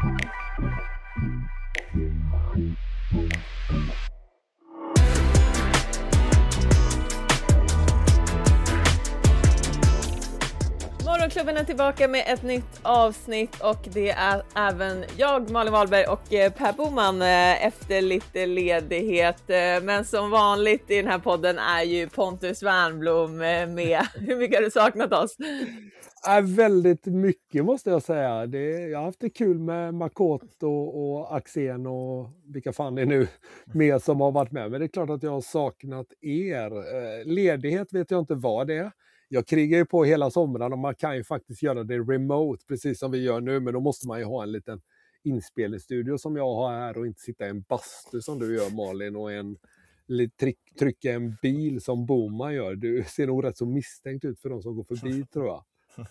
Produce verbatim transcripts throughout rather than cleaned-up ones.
Morgonklubben är tillbaka med ett nytt avsnitt och det är även jag, Malin Wahlberg och Per Boman efter lite ledighet. Men som vanligt i den här podden är ju Pontus Wernbloom med. Hur mycket har du saknat oss? Äh, väldigt mycket måste jag säga. Det, jag har haft det kul med Makoto och, och Axén och vilka fan det är nu med som har varit med. Men det är klart att jag har saknat er. Eh, ledighet vet jag inte vad det är. Jag krigar ju på hela sommaren och man kan ju faktiskt göra det remote precis som vi gör nu. Men då måste man ju ha en liten inspelningsstudio som jag har här och inte sitta i en bastu som du gör Malin och en tryck, trycka en bil som Boman gör. Du ser nog rätt så misstänkt ut för de som går förbi tror jag.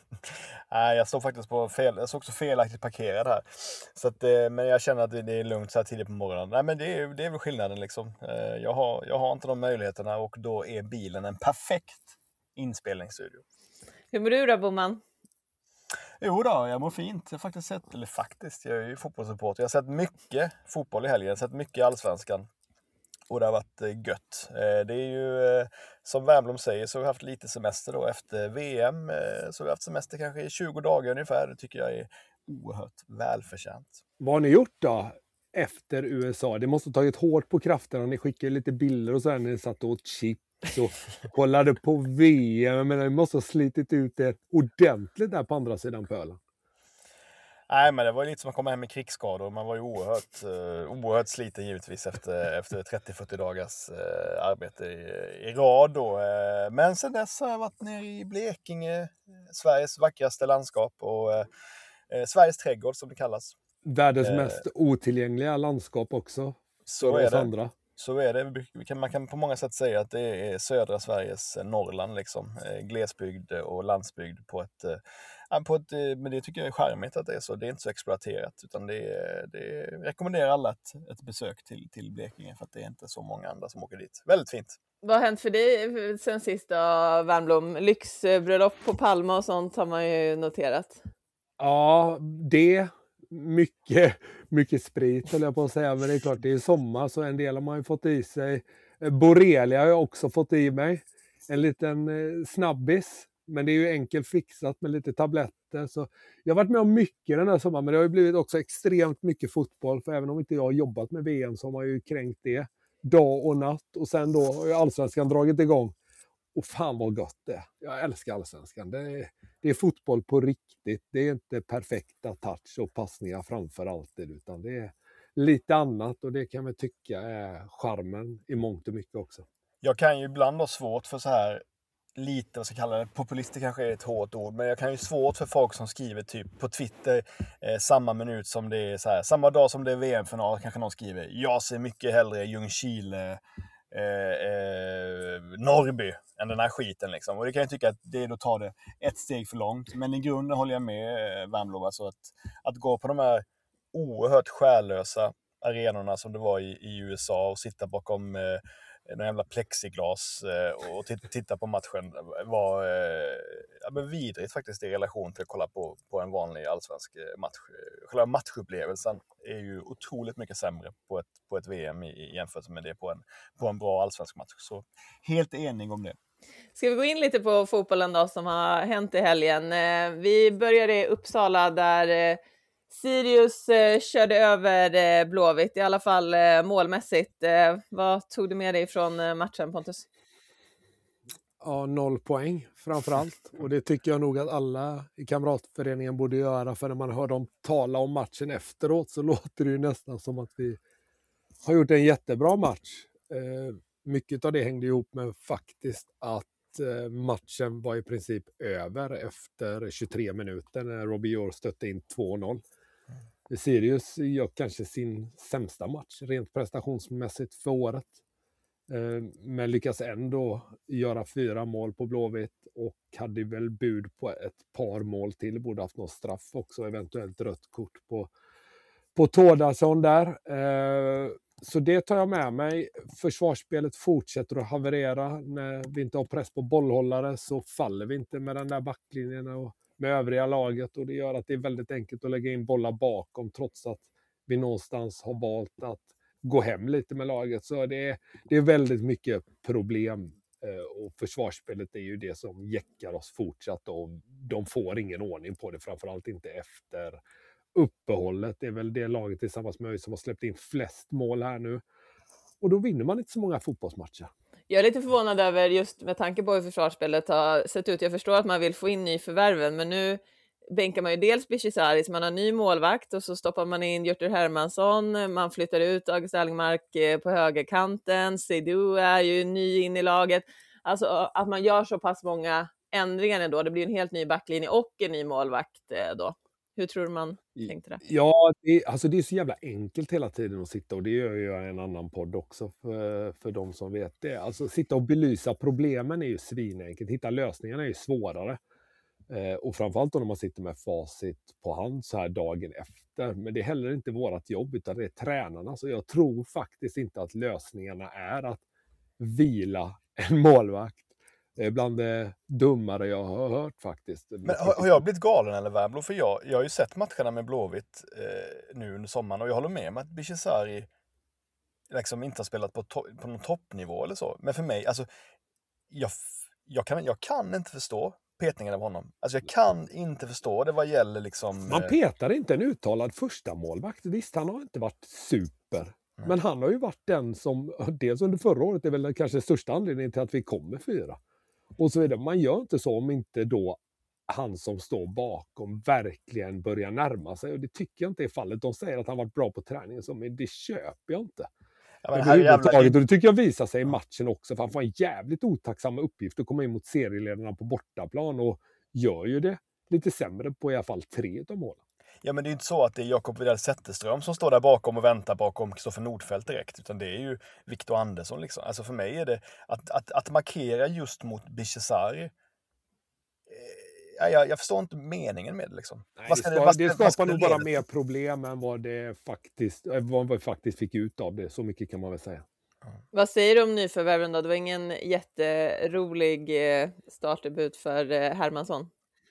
Nej, jag såg faktiskt på fel, jag såg också felaktigt parkerad här. Så att, men jag känner att det är lugnt så här tidigt på morgonen. Nej, men det är, det är väl skillnaden liksom. Jag har, jag har inte de möjligheterna och då är bilen en perfekt inspelningsstudio. Hur mår du då, Boman? Jo då, jag mår fint. Jag har faktiskt sett, eller faktiskt, jag är ju fotbollssupport. Jag har sett mycket fotboll i helgen, jag har sett mycket Allsvenskan. Och det har varit gött. Det är ju, som Wernbloom säger, så har vi haft lite semester då efter V M. Så vi har haft semester kanske i tjugo dagar ungefär. Det tycker jag är oerhört välförtjänt. Vad har ni gjort då efter U S A? Det måste ha tagit hårt på krafterna. Ni skickade lite bilder och så här när ni satt och åt chips och kollade på V M. Men ni måste ha slitit ut det ordentligt där på andra sidan pölen. Nej, men det var ju lite som att komma hem med krigsskador. Man var ju oerhört, uh, oerhört sliten givetvis efter, efter trettio till fyrtio dagars uh, arbete i, i rad då. Uh, men sen dess har jag varit nere i Blekinge, uh, Sveriges vackraste landskap och uh, uh, Sveriges trädgård som det kallas. Världens uh, mest otillgängliga landskap också. Så är det. Andra. Så är det. Man kan på många sätt säga att det är södra Sveriges Norrland liksom. Glesbygd och landsbygd på ett, på ett, men det tycker jag är charmigt att det är så. Det är inte så exploaterat utan det, är, det är, rekommenderar alla ett, ett besök till, till Blekinge för att det är inte så många andra som åker dit. Väldigt fint. Vad har hänt för dig sen sist då, Wernbloom? Lyxbröllop på Palma och sånt har man ju noterat. Ja, det mycket, mycket sprit höll jag på att säga, men det är klart det är sommar så en del har man ju fått i sig. Borrelia har jag också fått i mig. En liten snabbis, men det är ju enkelt fixat med lite tabletter. Så jag har varit med om mycket den här sommaren, men det har ju blivit också extremt mycket fotboll. För även om inte jag har jobbat med V M så har man ju kränkt det dag och natt. Och sen då har ju Allsvenskan dragit igång. Och fan vad gott det är. Jag älskar Allsvenskan. Det är, det är fotboll på riktigt. Det är inte perfekta touch och passningar framför alltid. Utan det är lite annat. Och det kan man tycka är charmen i mångt och mycket också. Jag kan ju ibland ha svårt för så här lite, vad ska jag kalla det, populister kanske är ett hårt ord. Men jag kan ju svårt för folk som skriver typ på Twitter eh, samma minut som det är så här. Samma dag som det är V M-final kanske någon skriver. Jag ser mycket hellre Ljungskile Eh, eh, Norrby än den här skiten liksom. Och det kan jag tycka att det är då tar det ett steg för långt. Men i grunden håller jag med eh, Wernbloom. Alltså att, att gå på de här oerhört skärlösa arenorna som det var i, i U S A och sitta bakom eh, någon jävla plexiglas eh, och t- titta på matchen var eh, ja, men vidrigt faktiskt i relation till att kolla på, på en vanlig allsvensk match. Själva matchupplevelsen är ju otroligt mycket sämre på ett, på ett V M i, i jämförelse med det på en, på en bra allsvensk match. Så helt enig om det. Ska vi gå in lite på fotbollen då som har hänt i helgen? Vi började i Uppsala där Sirius körde över Blåvitt, i alla fall målmässigt. Vad tog du med dig från matchen, Pontus? Ja, noll poäng framförallt. Och det tycker jag nog att alla i kamratföreningen borde göra. För när man hör dem tala om matchen efteråt så låter det ju nästan som att vi har gjort en jättebra match. Eh, mycket av det hängde ihop med faktiskt att eh, matchen var i princip över efter tjugotre minuter när Robbie Orr stötte in två noll. Sirius gör kanske sin sämsta match rent prestationsmässigt för året. Men lyckas ändå göra fyra mål på Blåvitt och hade väl bud på ett par mål till. Borde haft någon straff också, eventuellt rött kort på, på Tårdarsson där. Så det tar jag med mig. Försvarsspelet fortsätter att haverera. När vi inte har press på bollhållare så faller vi inte med den där backlinjen. Och med övriga laget, och det gör att det är väldigt enkelt att lägga in bollar bakom trots att vi någonstans har valt att gå hem lite med laget. Så det är, det är väldigt mycket problem, och försvarsspelet är ju det som jäckar oss fortsatt, och de får ingen ordning på det, framförallt inte efter uppehållet. Det är väl det laget tillsammans med ÖIS som har släppt in flest mål här nu, och då vinner man inte så många fotbollsmatcher. Jag är lite förvånad över, just med tanke på hur försvarsspelet har sett ut. Jag förstår att man vill få in nyförvärven, men nu bänkar man ju dels Bichizari, så man har ny målvakt, och så stoppar man in Hjörtur Hermansson, man flyttar ut August Algmark på högerkanten, Seydou är ju ny in i laget. Alltså att man gör så pass många ändringar ändå, det blir en helt ny backlinje och en ny målvakt då. Hur tror du man tänkte det? Ja, det, alltså det är så jävla enkelt hela tiden att sitta, och det gör jag i en annan podd också för, för de som vet det. Alltså sitta och belysa problemen är ju svinenkelt, hitta lösningarna är ju svårare. Eh, och framförallt då när man sitter med facit på hand så här dagen efter. Men det är heller inte vårat jobb, utan det är tränarna. Så jag tror faktiskt inte att lösningarna är att vila en målvakt. Det är bland det dummare jag har hört faktiskt. Men har, har jag blivit galen eller Värmblå? För jag, jag har ju sett matcherna med Blåvitt eh, nu under sommaren, och jag håller med om att Bichizari liksom inte har spelat på, to- på någon toppnivå eller så. Men för mig, alltså jag, jag, kan, jag kan inte förstå petningen av honom. Alltså jag kan inte förstå det vad gäller liksom... Man petar inte en uttalad första målvakt. Visst, han har inte varit super. Mm. Men han har ju varit den som, dels under förra året, är väl kanske största anledningen till att vi kommer fyra. Och så är det, man gör inte så om inte då han som står bakom verkligen börjar närma sig. Och det tycker jag inte är fallet. De säger att han varit bra på träningen, så, men det köper jag inte. Ja, men här jävla... Och det tycker jag visar sig i matchen också. För han får en jävligt otacksam uppgift att komma in mot serieledarna på bortaplan, och gör ju det lite sämre på i alla fall tre av målen. Ja, men det är inte så att det är Jakob Widell Zetterström som står där bakom och väntar bakom Kristoffer Nordfeldt direkt, utan det är ju Victor Andersson liksom. Alltså för mig är det att, att, att markera just mot Bichizari. Eh, jag, jag förstår inte meningen med det liksom. Nej, det, ska, det, det skapar ska nog bara mer problem än vad det faktiskt, vad vi faktiskt fick ut av det. Så mycket kan man väl säga. Mm. Vad säger du om nyförvärven då? Det var ingen jätterolig startdebut för Hermansson.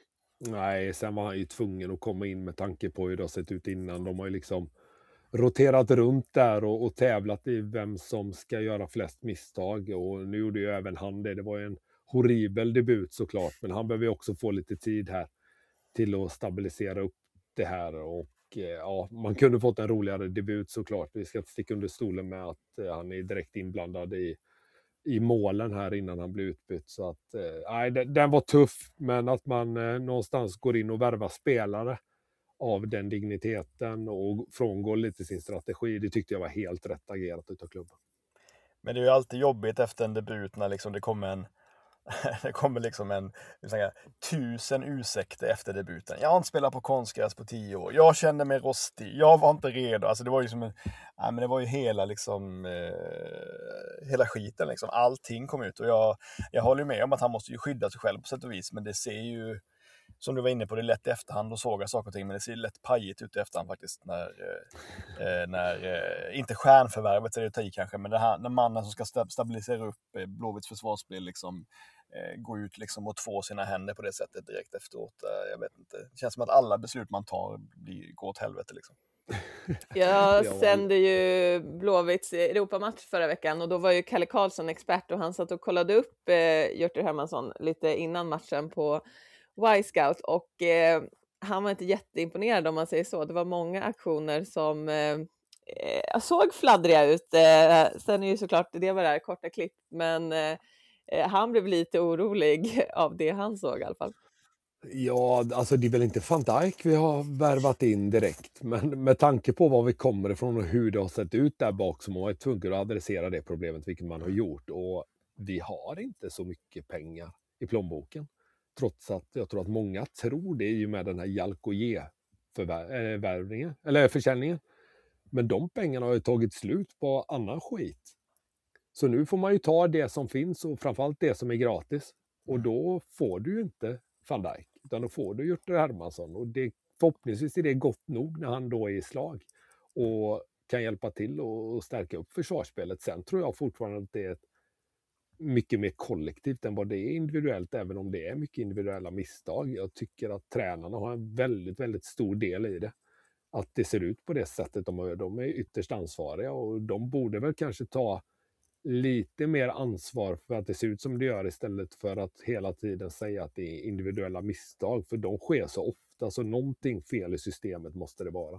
Nej, sen var han ju tvungen att komma in med tanke på hur det har sett ut innan. De har ju liksom roterat runt där och, och tävlat i vem som ska göra flest misstag. Och nu gjorde ju även han det. Det var ju en horribel debut såklart. Men han behöver ju också få lite tid här till att stabilisera upp det här. Och ja, man kunde fått en roligare debut såklart. Vi ska inte sticka under stolen med att han är direkt inblandad i i målen här innan han blev utbytt. Så att, nej, eh, den var tuff, men att man eh, någonstans går in och värvar spelare av den digniteten och frångår lite sin strategi, det tyckte jag var helt rätt agerat utav klubben. Men det är ju alltid jobbigt efter en debut när liksom det kommer en det kommer liksom en säga, tusen ursäkter efter debuten. Jag har inte spelat på konstgräs på tio år. Jag kände mig rostig. Jag var inte redo. Alltså det var ju som en, nej, men det var ju hela liksom eh, hela skiten liksom. Allting kom ut, och jag jag håller med om att han måste ju skydda sig själv på sätt och vis, men det ser ju, som du var inne på, det är lätt i efterhand och såga saker och ting, men det ser lätt pajigt ut i efterhand faktiskt när, eh, när eh, inte stjärnförvärvet är det att ta i kanske, men det här, när mannen som ska stabilisera upp eh, Blåvitts försvarsspel liksom eh, går ut liksom och två sina händer på det sättet direkt efteråt. Eh, jag vet inte, det känns som att alla beslut man tar blir, går åt helvete liksom. Jag sände ju Blåvitts Europamatch förra veckan, och då var ju Kalle Karlsson expert, och han satt och kollade upp eh, Hjörtur Hermansson lite innan matchen på Y-Scout, och eh, han var inte jätteimponerad om man säger så. Det var många aktioner som eh, såg fladdriga ut. Eh, sen är ju såklart det var det här korta klipp, men eh, han blev lite orolig av det han såg i alla fall. Ja, alltså det är väl inte Van Dijk vi har värvat in direkt, men med tanke på var vi kommer ifrån och hur det har sett ut där bak, så man är tvungen att adressera det problemet, vilket man har gjort, och vi har inte så mycket pengar i plånboken. Trots att jag tror att många tror det är ju med den här Jalkoje-värvningen, eller försäljningen. Men de pengarna har ju tagit slut på annan skit. Så nu får man ju ta det som finns, och framförallt det som är gratis. Och då får du ju inte Van Dijk, utan då får du Hjörtur Hermansson. Och det, förhoppningsvis är det gott nog när han då är i slag och kan hjälpa till och stärka upp försvarsspelet. Sen tror jag fortfarande att det är ett mycket mer kollektivt än vad det är individuellt, även om det är mycket individuella misstag. Jag tycker att tränarna har en väldigt, väldigt stor del i det. Att det ser ut på det sättet de gör. De är ytterst ansvariga och de borde väl kanske ta lite mer ansvar för att det ser ut som det gör istället för att hela tiden säga att det är individuella misstag, för de sker så ofta, så någonting fel i systemet måste det vara.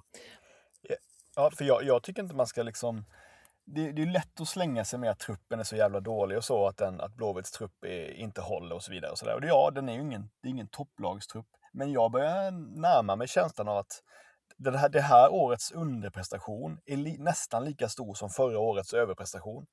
Ja, för jag, jag tycker inte man ska liksom... Det, det är lätt att slänga sig med att truppen är så jävla dålig och så, att, den, att Blåvitts trupp är, inte håller och så vidare. Och så där. Och det, ja, den är ju ingen, det är ingen topplagstrupp. Men jag börjar närma mig känslan av att det här, det här årets underprestation är li, nästan lika stor som förra årets överprestation.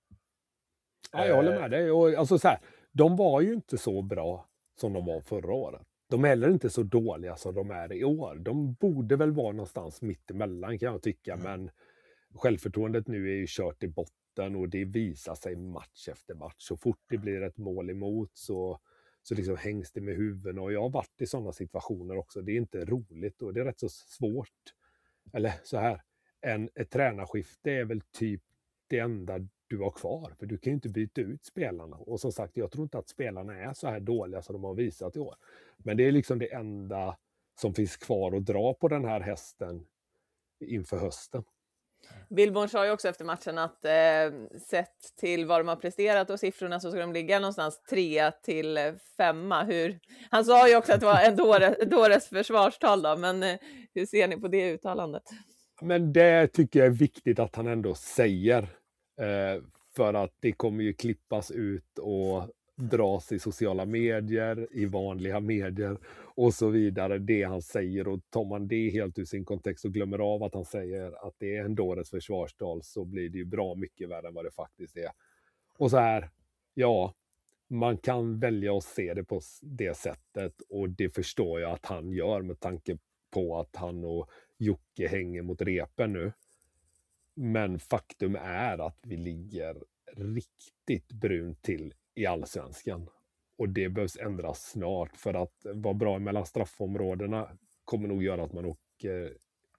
Ja, jag håller med dig. Och alltså så här, de var ju inte så bra som de var förra året. De är heller inte så dåliga som de är i år. De borde väl vara någonstans mitt emellan, kan jag tycka. Mm. Men självförtroendet nu är ju kört i botten och det visar sig match efter match. Så fort det blir ett mål emot så, så liksom hängs det med huvuden. Och jag har varit i sådana situationer också. Det är inte roligt och det är rätt så svårt. Eller så här, en, ett tränarskifte är väl typ det enda du har kvar. För du kan ju inte byta ut spelarna. Och som sagt, jag tror inte att spelarna är så här dåliga som de har visat i år. Men det är liksom det enda som finns kvar att dra på den här hästen inför hösten. Billborn sa ju också efter matchen att eh, sett till vad de har presterat och siffrorna så ska de ligga någonstans trea till femma. Hur, han sa ju också att det var en dåres, dåres försvarstal då, men eh, hur ser ni på det uttalandet? Men det tycker jag är viktigt att han ändå säger. Eh, för att det kommer ju klippas ut och dras i sociala medier, i vanliga medier och så vidare, det han säger. Och tar man det helt ur sin kontext och glömmer av att han säger att det är en dåres försvarstal, så blir det ju bra mycket värre än vad det faktiskt är. Och så här, ja, man kan välja att se det på det sättet och det förstår jag att han gör med tanke på att han och Jocke hänger mot repen nu. Men faktum är att vi ligger riktigt brunt till i allsvenskan. Och det behövs ändras snart, för att vara bra mellan straffområdena kommer nog göra att man åker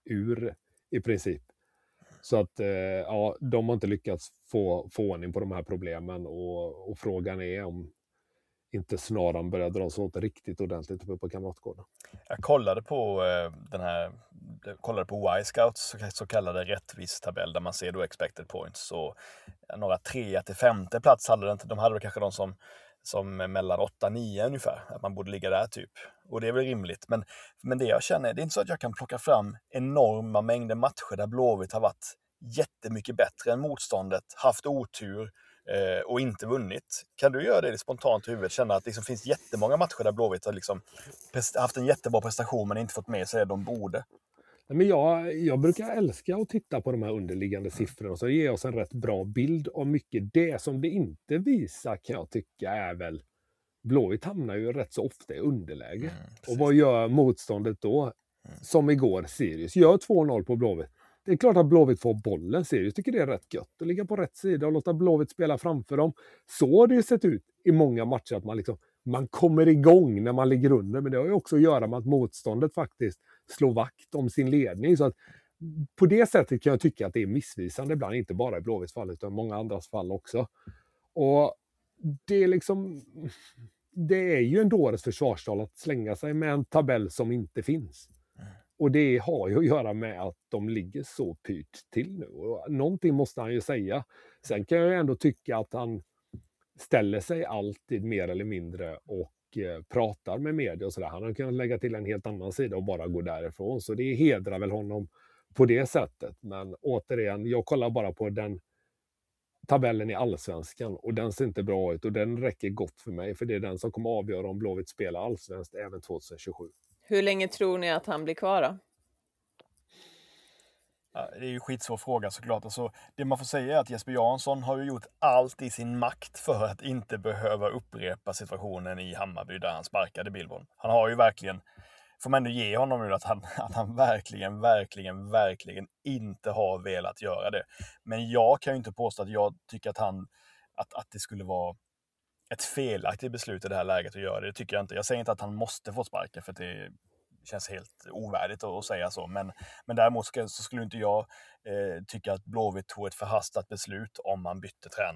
ur i princip. Så att eh, ja, de har inte lyckats få, få ordning på de här problemen och, och frågan är om inte snaran börjar dras åt riktigt ordentligt uppe på Kamratgården. Jag kollade på eh, den här kollade på Y-Scouts så, så kallade rättvis tabell där man ser då expected points, så några trea till femte plats hade det inte. De hade väl kanske de som som mellan åtta nio ungefär, att man borde ligga där typ. Och det är väl rimligt, men men det jag känner, det är inte så att jag kan plocka fram enorma mängder matcher där Blåvitt har varit jättemycket bättre än motståndet, haft otur eh, och inte vunnit. Kan du göra det spontant i huvudet? Känna att det liksom finns jättemånga matcher där Blåvitt har liksom haft en jättebra prestation men inte fått med sig det de borde. Men jag, jag brukar älska att titta på de här underliggande siffrorna, så det ger oss en rätt bra bild av mycket. Det som det inte visar, kan jag tycka, är väl Blåvitt hamnar ju rätt så ofta i underläge. Mm, och vad gör motståndet då? Mm. Som igår, Sirius gör två noll på Blåvitt. Det är klart att Blåvitt får bollen. Sirius tycker det är rätt gött att ligga på rätt sida och låta Blåvitt spela framför dem. Så har det ju sett ut i många matcher, att man liksom man kommer igång när man ligger under, men det har ju också att göra med att motståndet faktiskt slår vakt om sin ledning. Så att på det sättet kan jag tycka att det är missvisande ibland, inte bara i Blåvitts fall utan i många andras fall också. Och det är liksom det är ju en dåres försvarstal att slänga sig med en tabell som inte finns. Och det har ju att göra med att de ligger så pyrt till nu. Och någonting måste han ju säga. Sen kan jag ändå tycka att han ställer sig alltid mer eller mindre och eh, pratar med media och sådär. Han har kunnat lägga till en helt annan sida och bara gå därifrån. Så det hedrar väl honom på det sättet. Men återigen, jag kollar bara på den tabellen i allsvenskan och den ser inte bra ut och den räcker gott för mig, för det är den som kommer avgöra om Blåvitt spelar allsvenskt även tjugohundratjugosju. Hur länge tror ni att han blir kvar då? Ja, det är ju skitsvår fråga såklart. Alltså, det man får säga är att Jesper Jansson har ju gjort allt i sin makt för att inte behöva upprepa situationen i Hammarby där han sparkade Billborn. Han har ju verkligen, får man ändå ge honom nu att han, att han verkligen, verkligen, verkligen inte har velat göra det. Men jag kan ju inte påstå att jag tycker att han, att, att det skulle vara ett felaktigt beslut i det här läget att göra det. Det tycker jag inte. Jag säger inte att han måste få sparka, för det känns helt ovärdigt att säga så. Men, men däremot ska, så skulle inte jag eh, tycka att Blåvitt tog ett förhastat beslut om man bytte tränare.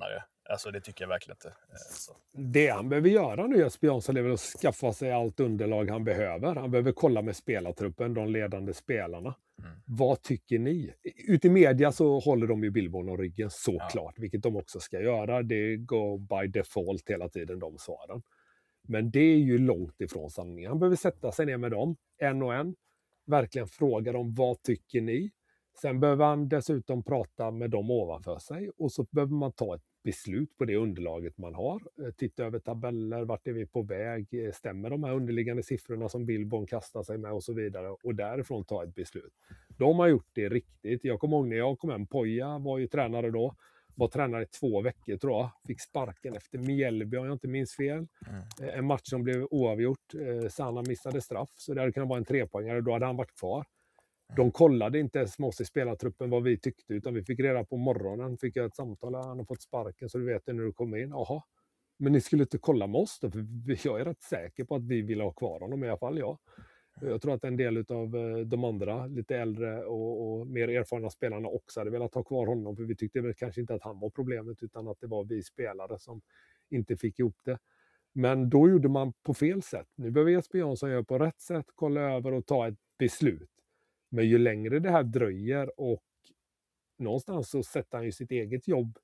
Alltså det tycker jag verkligen inte. Så. Det han behöver göra nu, Jesper Jansson, är väl att skaffa sig allt underlag han behöver. Han behöver kolla med spelartruppen, de ledande spelarna. Mm. Vad tycker ni? Ute i media så håller de ju Billborn om ryggen såklart, ja. Vilket de också ska göra. Det går by default hela tiden, de svaren. Men det är ju långt ifrån sanningen. Han behöver sätta sig ner med dem, en och en. Verkligen fråga dem, vad tycker ni? Sen behöver han dessutom prata med dem ovanför sig. Och så behöver man ta ett beslut på det underlaget man har. Titta över tabeller, vart är vi på väg? Stämmer de här underliggande siffrorna som Billborn kastar sig med och så vidare? Och därifrån ta ett beslut. De har gjort det riktigt. Jag kommer ihåg när jag kom hem, Poja var ju tränare då. Var tränare i två veckor tror jag. Fick sparken efter Mjällby om jag inte minns fel. Mm. En match som blev oavgjort. Sanna missade straff. Så det hade kunnat vara en trepoängare. Då hade han varit kvar. De kollade inte ens med oss i spelartruppen vad vi tyckte. Utan vi fick reda på morgonen. Fick jag ett samtal. Han har fått sparken så du vet det när du kommer in. Jaha. Men ni skulle inte kolla med oss då. För jag är rätt säker på att vi vill ha kvar honom i alla fall. Ja. Jag tror att en del av de andra, lite äldre och, och mer erfarna spelarna också hade velat ha kvar honom. För vi tyckte väl kanske inte att han var problemet utan att det var vi spelare som inte fick ihop det. Men då gjorde man på fel sätt. Nu behöver Jesper Jansson göra på rätt sätt, kolla över och ta ett beslut. Men ju längre det här dröjer och någonstans så sätter han ju sitt eget jobb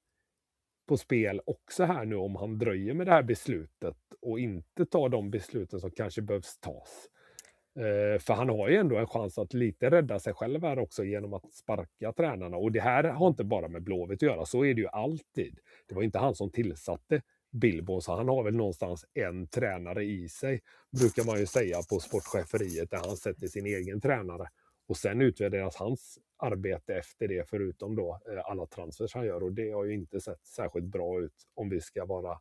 på spel också här nu om han dröjer med det här beslutet och inte tar de besluten som kanske behövs tas. Uh, för han har ju ändå en chans att lite rädda sig själv här också genom att sparka tränarna. Och det här har inte bara med Blåvitt att göra, så är det ju alltid. Det var inte han som tillsatte Billborn, så han har väl någonstans en tränare i sig, brukar man ju säga på sportcheferiet, där han sätter sin egen tränare. Och sen utvärderas hans arbete efter det, förutom då uh, alla transfers han gör. Och det har ju inte sett särskilt bra ut om vi ska vara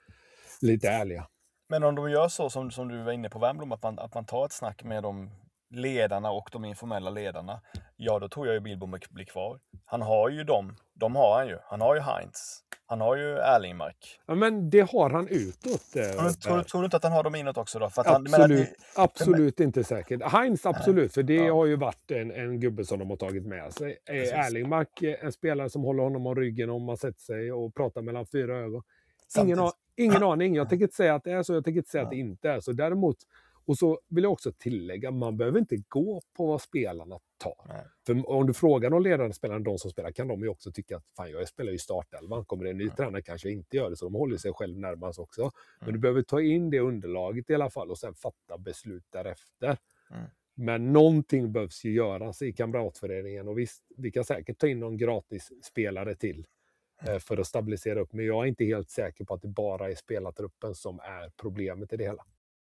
lite ärliga. Men om de gör så som, som du var inne på Wernbloom, att man, att man tar ett snack med de ledarna och de informella ledarna, ja då tror jag ju Billborn blir kvar. Han har ju dem, de har han ju. Han har ju Heinz, han har ju Erlingmark. Ja men det har han utåt. Eh, tror, tror, tror du inte att han har dem inåt också då? För att absolut, han, det, absolut men, inte säkert. Heinz absolut, för det ja. har ju varit en, en gubbe som de har tagit med sig. Precis. Erlingmark, en spelare som håller honom om ryggen om man sätter sig och pratar mellan fyra ögon. Ingen, a- ingen aning. Jag tänker inte säga att det är så. Jag tänker inte säga ja. att det inte är så. Däremot, och så vill jag också tillägga, man behöver inte gå på vad spelarna tar. Nej. För om du frågar de ledande spelarna, de som spelar, kan de ju också tycka att fan, jag spelar ju startelvan. Kommer det en ny mm. tränare kanske inte gör det, så de håller sig själv närmast också. Mm. Men du behöver ta in det underlaget i alla fall och sen fatta beslut därefter. Mm. Men någonting behövs ju göras i kamratföreningen, och visst, vi kan säkert ta in någon gratis spelare till för att stabilisera upp. Men jag är inte helt säker på att det bara är spelartruppen som är problemet i det hela.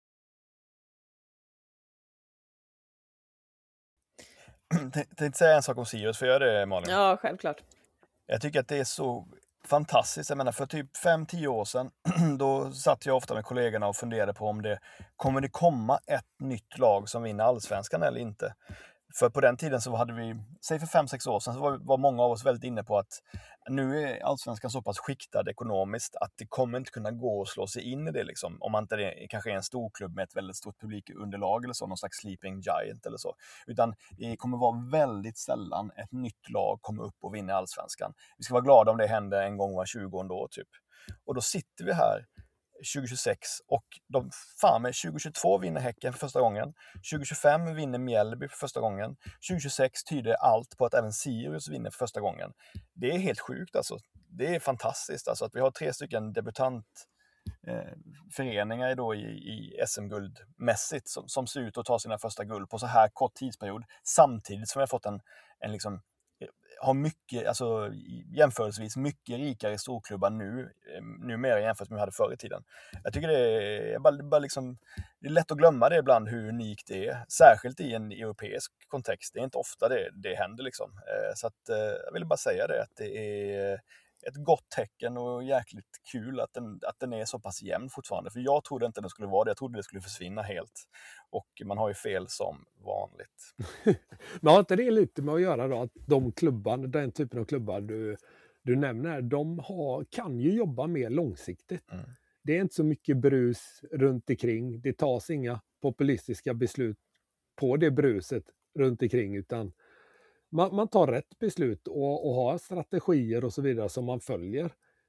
Tänkte säga en sak om Sirius, för jag gör det, Malin. Ja, självklart. Jag tycker att det är så fantastiskt. Jag menar, för typ fem tio år sedan då satt jag ofta med kollegorna och funderade på om det kommer det komma ett nytt lag som vinner allsvenskan eller inte. För på den tiden så hade vi, säg för fem sex år sedan, så var, var många av oss väldigt inne på att nu är allsvenskan så pass skiktad ekonomiskt att det kommer inte kunna gå att slå sig in i det liksom. Om man inte är, kanske är en stor klubb med ett väldigt stort publikunderlag eller så, någon slags sleeping giant eller så. Utan det kommer vara väldigt sällan ett nytt lag kommer upp och vinner allsvenskan. Vi ska vara glada om det händer en gång var tjugonde år typ. Och då sitter vi här tjugo tjugosex och de, fan med tjugo tjugotvå vinner Häcken för första gången. tjugo tjugofem vinner Mjällby för första gången. tjugo tjugosex tyder allt på att även Sirius vinner för första gången. Det är helt sjukt alltså. Det är fantastiskt alltså att vi har tre stycken debutant eh, föreningar då i, i S M-guldmässigt som, som ser ut att ta sina första guld på så här kort tidsperiod, samtidigt som vi har fått en, en liksom har mycket, alltså jämförelsevis mycket rikare storklubbar nu, numera jämfört med vad vi hade förr i tiden. Jag tycker det är, bara, bara liksom, det är lätt att glömma det ibland hur unikt det är, särskilt i en europeisk kontext. Det är inte ofta det, det händer liksom. Så att, jag ville bara säga det, att det är ett gott tecken och jäkligt kul att den, att den är så pass jämn fortfarande. För jag trodde inte den skulle vara det, jag trodde det skulle försvinna helt. Och man har ju fel som vanligt. Men har inte det lite med att göra då, att de klubbar, den typen av klubbar du, du nämner, de har, kan ju jobba mer långsiktigt. Mm. Det är inte så mycket brus runt omkring, det tas inga populistiska beslut på det bruset runt omkring, utan man, man tar rätt beslut och, och har strategier och så vidare som man följer.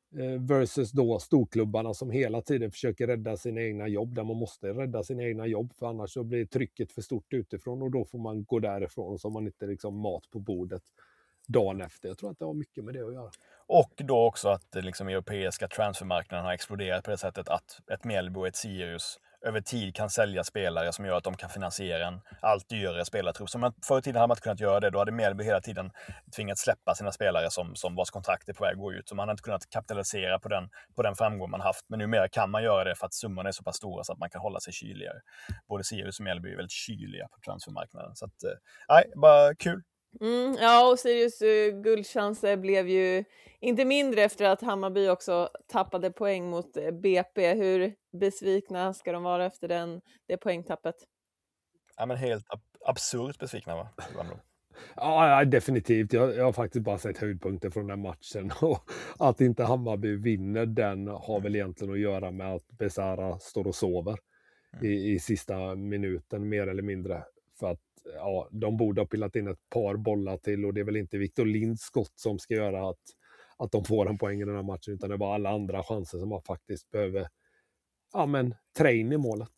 versus då storklubbarna som hela tiden försöker rädda sina egna jobb, där man måste rädda sina egna jobb, för annars så blir trycket för stort utifrån och då får man gå därifrån och så har man inte liksom mat på bordet dagen efter. Jag tror att det har mycket med det att göra. Och då också att liksom europeiska transfermarknaden har exploderat på det sättet att ett Mjällby och ett Sirius över tid kan sälja spelare som gör att de kan finansiera en allt dyrare spelartrupp. Så man, förr i tiden hade man inte kunnat göra det. Då hade Mjällby hela tiden tvingats släppa sina spelare som, som vars kontrakt är på väg att gå ut. Så man hade inte kunnat kapitalisera på den, på den framgång man haft. Men numera kan man göra det för att summorna är så pass stora så att man kan hålla sig kyligare. Både Sirius och Mjällby är väldigt kyliga på transfermarknaden. Så att, nej, bara kul. Mm, ja, och Sirius uh, guldchanser blev ju inte mindre efter att Hammarby också tappade poäng mot uh, B P. Hur besvikna ska de vara efter den, det poängtappet? Ja, men helt ab- absurt besvikna, va? Ja, definitivt. Jag, jag har faktiskt bara sett höjdpunkter från den matchen. Och att inte Hammarby vinner den har väl egentligen att göra med att Besara står och sover mm. i, i sista minuten, mer eller mindre. För att ja, de borde ha pillat in ett par bollar till och det är väl inte Victor Linds skott som ska göra att, att de får en poäng i den här matchen, utan det var alla andra chanser som man faktiskt behöver ja, men, trä in i målet.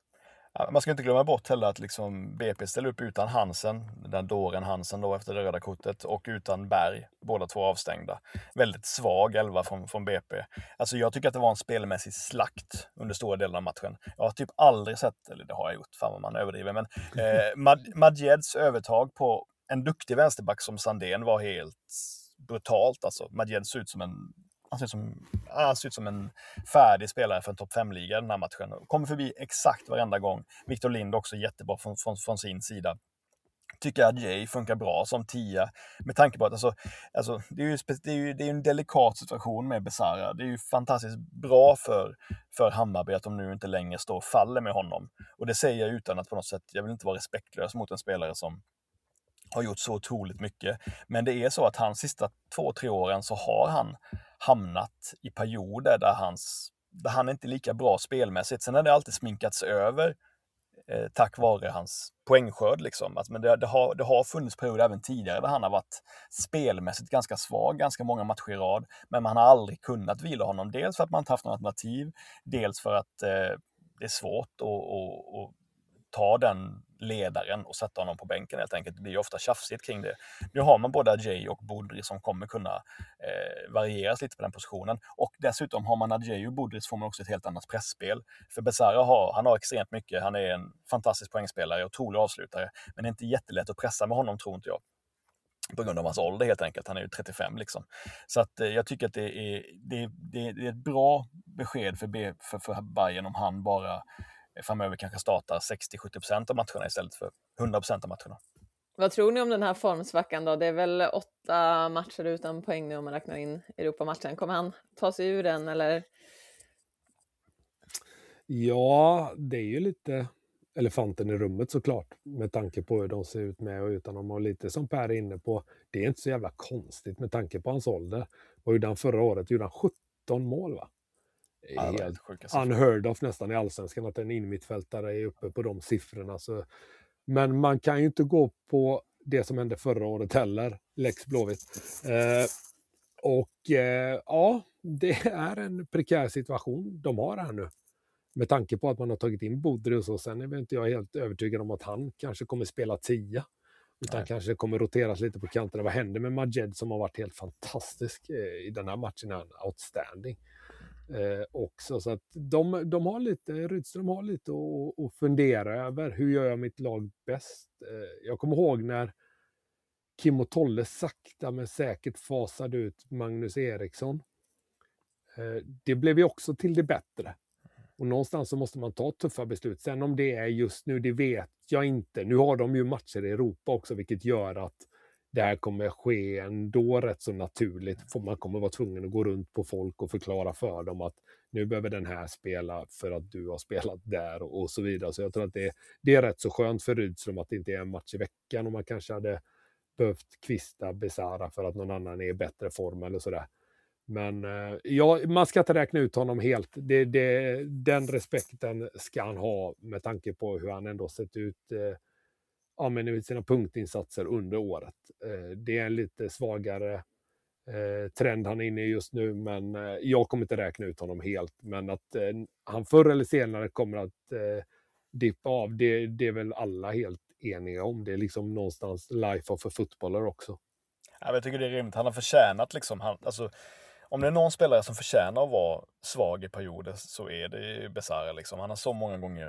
Ja, man ska inte glömma bort heller att liksom B P ställer upp utan Hansen, den dåren Hansen då efter det röda kortet, och utan Berg, båda två avstängda. Väldigt svag elva från, från B P. Alltså jag tycker att det var en spelmässig slakt under stora delar av matchen. Jag har typ aldrig sett, eller det har jag gjort, fan vad man överdriver, men eh, Mad- Madjeds övertag på en duktig vänsterback som Sandén var helt brutalt. Alltså Madjed ser ut som en Han ser, ut som, han ser ut som en färdig spelare för en topp fem-liga den här matchen. Kommer förbi exakt varenda gång. Victor Lind också jättebra från, från, från sin sida. Tycker att Jay funkar bra som tia. Med tanke på att alltså, alltså, det, är ju, det, är ju, det är en delikat situation med Besara. Det är ju fantastiskt bra för, för Hammarby att de nu inte längre står och faller med honom. Och det säger jag utan att på något sätt, jag vill inte vara respektlös mot en spelare som har gjort så otroligt mycket. Men det är så att hans sista två, tre åren så har han hamnat i perioder där, hans, där han inte är lika bra spelmässigt. Sen har det alltid sminkats över eh, tack vare hans poängskörd. Liksom. Alltså, men det, det, har, det har funnits perioder även tidigare där han har varit spelmässigt ganska svag, ganska många matcher i rad. Men man har aldrig kunnat vila honom. Dels för att man inte haft något alternativ, dels för att eh, det är svårt att, att, att ta den ledaren och sätta honom på bänken helt enkelt. Det blir ju ofta tjafsigt kring det. Nu har man både Adjei och Budri som kommer kunna eh, varieras lite på den positionen. Och dessutom har man Adjei och Budri så får man också ett helt annat pressspel. För Besara har, han har extremt mycket. Han är en fantastisk poängspelare, otrolig avslutare. Men det är inte jättelätt att pressa med honom, tror inte jag. På grund av hans ålder helt enkelt. Han är ju trettiofem liksom. Så att eh, jag tycker att det är, det, det, det är ett bra besked för, B, för, för Bayern om han bara framöver kanske startar sextio till sjuttio procent av matcherna istället för hundra procent av matcherna. Vad tror ni om den här formsvackan då? Det är väl åtta matcher utan poäng nu om man räknar in Europamatchen. Kommer han ta sig ur den eller? Ja, det är ju lite elefanten i rummet såklart. Med tanke på hur de ser ut med och utan dem. Och lite som Per är inne på, det är inte så jävla konstigt med tanke på hans ålder. Och gjorde han förra året gjorde han sjutton mål va? Det är helt unheard of nästan i allsvenskan att en innermittfältare är uppe på de siffrorna. Så. Men man kan ju inte gå på det som hände förra året heller, Lex Blåvitt. Eh, och eh, ja, det är en prekär situation de har här nu. Med tanke på att man har tagit in Budri och så. Sen är inte jag helt övertygad om att han kanske kommer spela tia. Utan Nej. kanske kommer roteras lite på kanterna. Vad händer med Madjed som har varit helt fantastisk eh, i den här matchen? Är outstanding. Eh, också så att de, de har lite Rydström har lite att, att fundera över hur gör jag mitt lag bäst. Eh, jag kommer ihåg när Kim och Tolle sakta men säkert fasade ut Magnus Eriksson. Eh, det blev ju också till det bättre och någonstans så måste man ta tuffa beslut. Sen om det är just nu, det vet jag inte. Nu har de ju matcher i Europa också, vilket gör att det här kommer ske ändå rätt så naturligt. För man kommer vara tvungen att gå runt på folk och förklara för dem att nu behöver den här spela för att du har spelat där och, och så vidare. Så jag tror att det, det är rätt så skönt för Rydström att det inte är en match i veckan och man kanske hade behövt kvista Besara för att någon annan är i bättre form eller sådär. Men eh, ja, man ska inte räkna ut honom helt. Det, det, den respekten ska han ha med tanke på hur han ändå sett ut eh, ja, men sina punktinsatser under året. Eh, det är en lite svagare eh, trend han är inne i just nu, men eh, jag kommer inte räkna ut honom helt, men att eh, han förr eller senare kommer att eh, dippa av, det, det är väl alla helt eniga om. Det är liksom någonstans life of a footballer också. Ja, jag tycker det är rimligt. Han har förtjänat liksom, han, alltså, om det är någon spelare som förtjänar att vara svag i perioder så är det Besara. Liksom. Han har så många gånger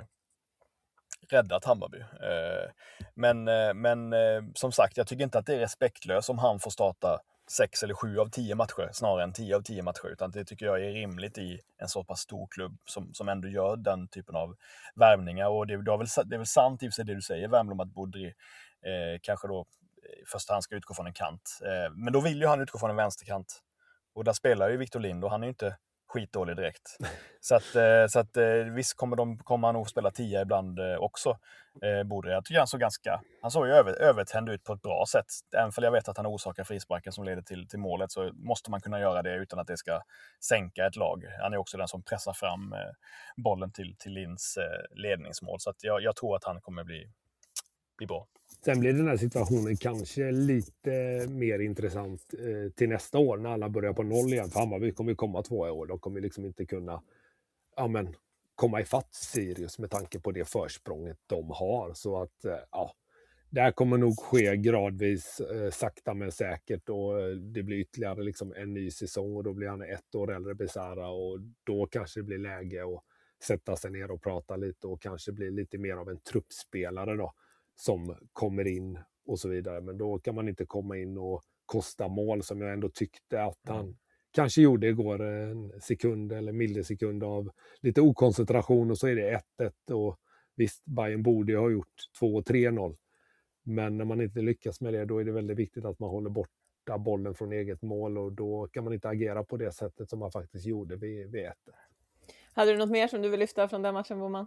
räddat Hammarby. Eh, men eh, men eh, som sagt, jag tycker inte att det är respektlöst om han får starta sex eller sju av tio matcher snarare än tio av tio matcher, utan det tycker jag är rimligt i en så pass stor klubb som, som ändå gör den typen av värvningar. Och det, det, är, väl, det är väl sant i sig det du säger, Wernbloom, att Budri eh, kanske då i första hand ska utgå från en kant. Eh, men då vill ju han utgå från en vänsterkant. Och där spelar ju Victor Lind och han är ju inte skitdålig direkt. Så att, eh, så att eh, visst kommer, de, kommer han nog spela tio ibland eh, också. Eh, Budri, jag tycker han såg ganska, han såg ju över, övertänd ut på ett bra sätt. Även för jag vet att han orsakar frisparken som leder till, till målet, så måste man kunna göra det utan att det ska sänka ett lag. Han är också den som pressar fram eh, bollen till, till Linds eh, ledningsmål. Så att jag, jag tror att han kommer bli, bli bra. Sen blir den här situationen kanske lite mer intressant eh, till nästa år när alla börjar på noll igen. För Hammarby kommer komma två år. De kommer liksom inte kunna ja, men, komma ifatt Sirius med tanke på det försprånget de har. Så att eh, ja, det här kommer nog ske gradvis, eh, sakta men säkert. Och eh, det blir ytterligare liksom en ny säsong och då blir han ett år äldre, Besara. Och då kanske det blir läge att sätta sig ner och prata lite och kanske bli lite mer av en truppspelare då, som kommer in och så vidare. Men då kan man inte komma in och kosta mål som jag ändå tyckte att han mm. kanske gjorde igår, en sekund eller millisekund av lite okoncentration och så är det ett ett och visst, Bayern borde ha gjort två tre noll. Men när man inte lyckas med det, då är det väldigt viktigt att man håller borta bollen från eget mål och då kan man inte agera på det sättet som man faktiskt gjorde vid, vid ett ett. Hade du något mer som du vill lyfta från den matchen, Boman?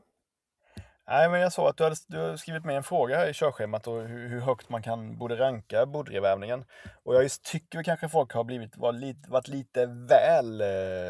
Nej, men jag såg att du hade, du hade skrivit med en fråga här i körschemat och hur, hur högt man kan borde ranka Budri-värvningen. Och jag just tycker kanske folk har blivit, var lite, varit lite väl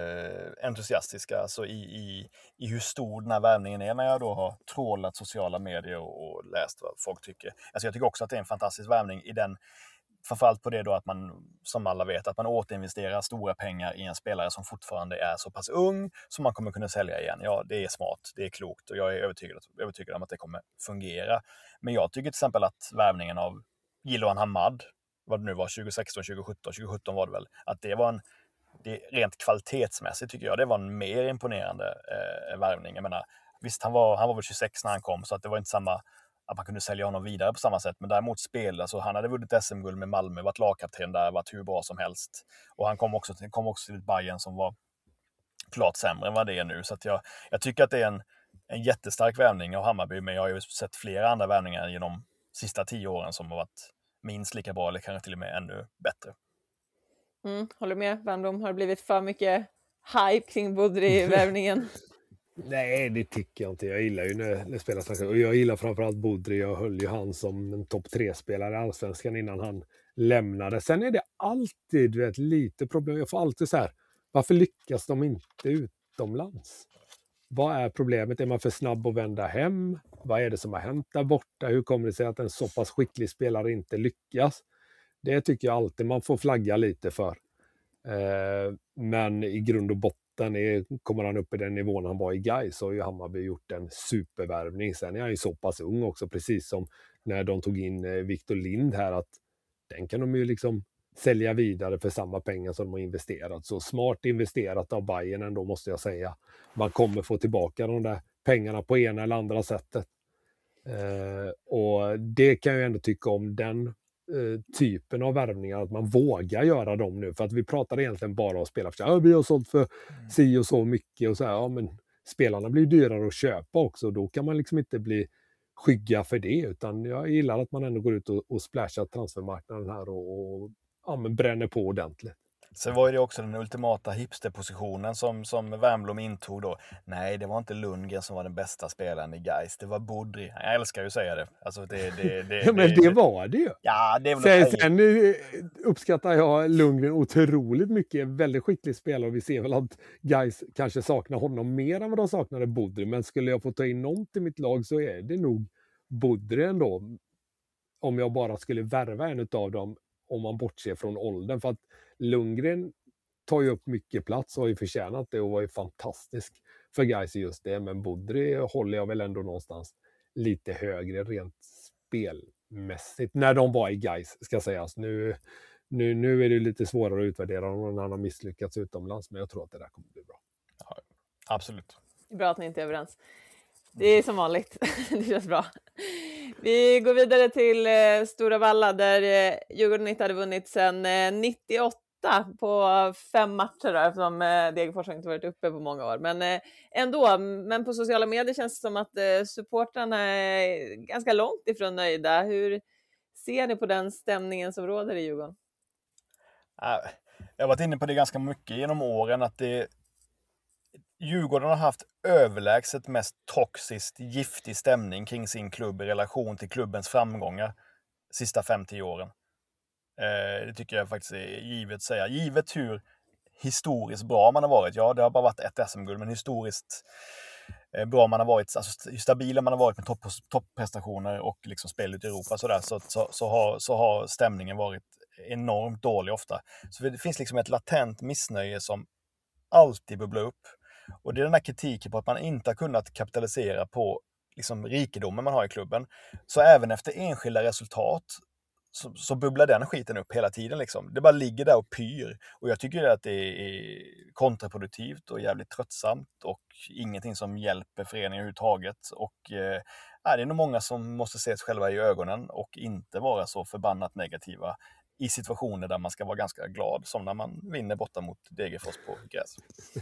eh, entusiastiska alltså i, i, i hur stor den här värvningen är när jag då har trålat sociala medier och, och läst vad folk tycker. Alltså jag tycker också att det är en fantastisk värvning i den, framförallt på det då att man, som alla vet, att man återinvesterar stora pengar i en spelare som fortfarande är så pass ung som man kommer kunna sälja igen. Ja, det är smart, det är klokt och jag är övertygad, övertygad om att det kommer fungera. Men jag tycker till exempel att värvningen av Giloan Hamad, vad det nu var, tjugo sexton, tjugo sjutton, tjugo sjutton var det väl, att det var en, det, rent kvalitetsmässigt tycker jag, det var en mer imponerande eh, värvning. Jag menar, visst, han var, han var väl tjugosex när han kom, så att det var inte samma att man kunde sälja honom vidare på samma sätt. Men däremot spel, alltså han hade vunnit S M-guld med Malmö, varit lagkapten där, varit hur bra som helst. Och han kom också, kom också till ett Bayern som var klart sämre än vad det är nu. Så att jag, jag tycker att det är en, en jättestark värvning av Hammarby, men jag har ju sett flera andra värvningar genom de sista tio åren som har varit minst lika bra eller kanske till och med ännu bättre. Mm, håller med, Wernbloom. Har det blivit för mycket hype kring Budri-värvningen? Nej, det tycker jag inte. Jag gillar ju när det spelas snack. Och jag gillar framförallt Budri. Jag höll ju han som en topp tre-spelare i Allsvenskan innan han lämnade. Sen är det alltid vet, lite problem. Jag får alltid så här, varför lyckas de inte utomlands? Vad är problemet? Är man för snabb att vända hem? Vad är det som har hänt där borta? Hur kommer det sig att en så pass skicklig spelare inte lyckas? Det tycker jag alltid man får flagga lite för. Eh, men i grund och botten är, kommer han upp i den nivån han var i Gais, så har ju Hammarby gjort en supervärvning. Sen är han ju så pass ung också, precis som när de tog in Victor Lind här, att den kan de ju liksom sälja vidare för samma pengar som de har investerat. Så smart investerat av Bayern ändå, måste jag säga. Man kommer få tillbaka de där pengarna på ena eller andra sättet. Eh, och det kan jag ändå tycka om den typen av värvningar, att man vågar göra dem nu, för att vi pratar egentligen bara om spelare. Ja, vi har sålt för mm. si och så mycket och så här, ja, men spelarna blir dyrare att köpa också, då kan man liksom inte bli skygga för det, utan jag gillar att man ändå går ut och, och splashar transfermarknaden här och, och ja, men bränner på ordentligt. Sen var det också den ultimata hipsterpositionen som, som Wernbloom intog då. Nej, det var inte Lundgren som var den bästa spelaren i Gais. Det var Budri. Jag älskar ju att säga det. Alltså det, det, det, ja, men det, det var det ju. Ja, det är väl sen, sen uppskattar jag Lundgren otroligt mycket. Väldigt skicklig spelare, och vi ser väl att Gais kanske saknar honom mer än vad de saknade Budri. Men skulle jag få ta in någon till mitt lag så är det nog Budri ändå. Om jag bara skulle värva en av dem. om man bortser från åldern. För att Lundgren tar ju upp mycket plats och har ju förtjänat det och var ju fantastisk för Gais i just det. Men Budry håller jag väl ändå någonstans lite högre rent spelmässigt. När de var i Gais, ska sägas. Nu, nu, nu är det lite svårare att utvärdera om han har misslyckats utomlands. Men jag tror att det där kommer bli bra. Ja, absolut. Bra att ni inte är överens. Det är som vanligt. Det känns bra. Vi går vidare till eh, Stora Valla där eh, Djurgården inte hade vunnit sedan eh, nittioåtta på fem matcher då, eftersom eh, Degerfors har inte varit uppe på många år. Men eh, ändå, men på sociala medier känns det som att eh, supportrarna är ganska långt ifrån nöjda. Hur ser ni på den stämningen som råder i Djurgården? Jag har varit inne på det ganska mycket genom åren att det Djurgården har haft överlägset mest toxiskt giftig stämning kring sin klubb i relation till klubbens framgångar sista fem till tio åren. Eh, det tycker jag faktiskt är givet att säga. Givet hur historiskt bra man har varit. Ja, det har bara varit ett S M-guld, men historiskt eh, bra man har varit, alltså hur stabila man har varit med topp, topprestationer och liksom spel ut i Europa så, där, så, så, så, har, så har stämningen varit enormt dålig ofta. Så det finns liksom ett latent missnöje som alltid bubblar upp. Och det är den här kritiken på att man inte har kunnat kapitalisera på liksom rikedomen man har i klubben. Så även efter enskilda resultat så, så bubblar den skiten upp hela tiden. Liksom. Det bara ligger där och pyr. Och jag tycker att det är kontraproduktivt och jävligt tröttsamt och ingenting som hjälper föreningen överhuvudtaget. Och eh, det är nog många som måste se sig själva i ögonen och inte vara så förbannat negativa i situationer där man ska vara ganska glad, som när man vinner borta mot Degerfors på gräs.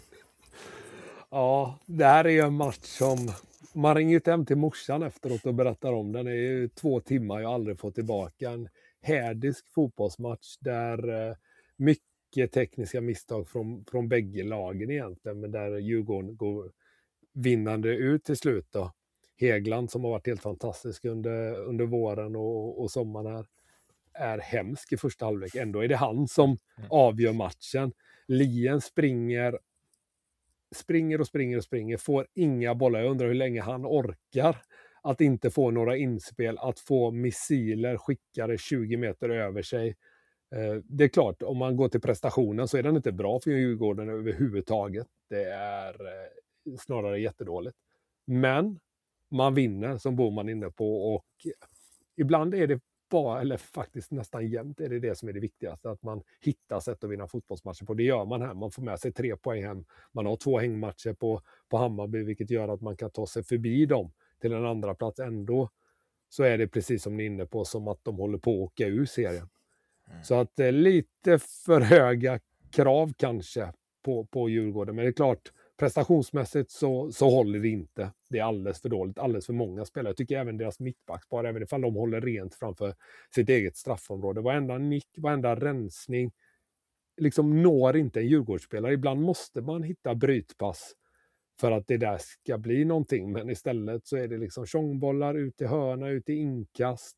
Ja, det här är ju en match som man ringer ut hem till morsan efteråt och berättar om den. Det är ju två timmar jag aldrig fått tillbaka. En härdisk fotbollsmatch där mycket tekniska misstag från, från bägge lagen egentligen, men där Djurgården går vinnande ut till slut då. Hegland som har varit helt fantastisk under, under våren och, och sommaren här är hemsk i första halvlek. Ändå är det han som avgör matchen. Lien springer springer och springer och springer, får inga bollar. Jag undrar hur länge han orkar att inte få några inspel, att få missiler skickade tjugo meter över sig. Det är klart, om man går till prestationen så är den inte bra för Djurgården överhuvudtaget. Det är snarare jättedåligt. Men man vinner, som Boman är inne på, och ibland är det bara, eller faktiskt nästan jämt är det det som är det viktigaste, att man hittar sätt att vinna fotbollsmatcher på. Det gör man här, man får med sig tre poäng hem. Man har två hängmatcher på, på Hammarby, vilket gör att man kan ta sig förbi dem till en andra plats ändå. Så är det precis som ni är inne på, som att de håller på att åka ur serien. Mm. Så att eh, lite för höga krav kanske på, på Djurgården, men det är klart, prestationsmässigt så, så håller det inte. Det är alldeles för dåligt, alldeles för många spelare. Jag tycker även deras mittbackspar, även ifall de håller rent framför sitt eget straffområde. Varenda nick, varenda rensning liksom når inte en Djurgårdsspelare. Ibland måste man hitta brytpass för att det där ska bli någonting. Men istället så är det liksom tjongbollar ut i hörna, ut i inkast.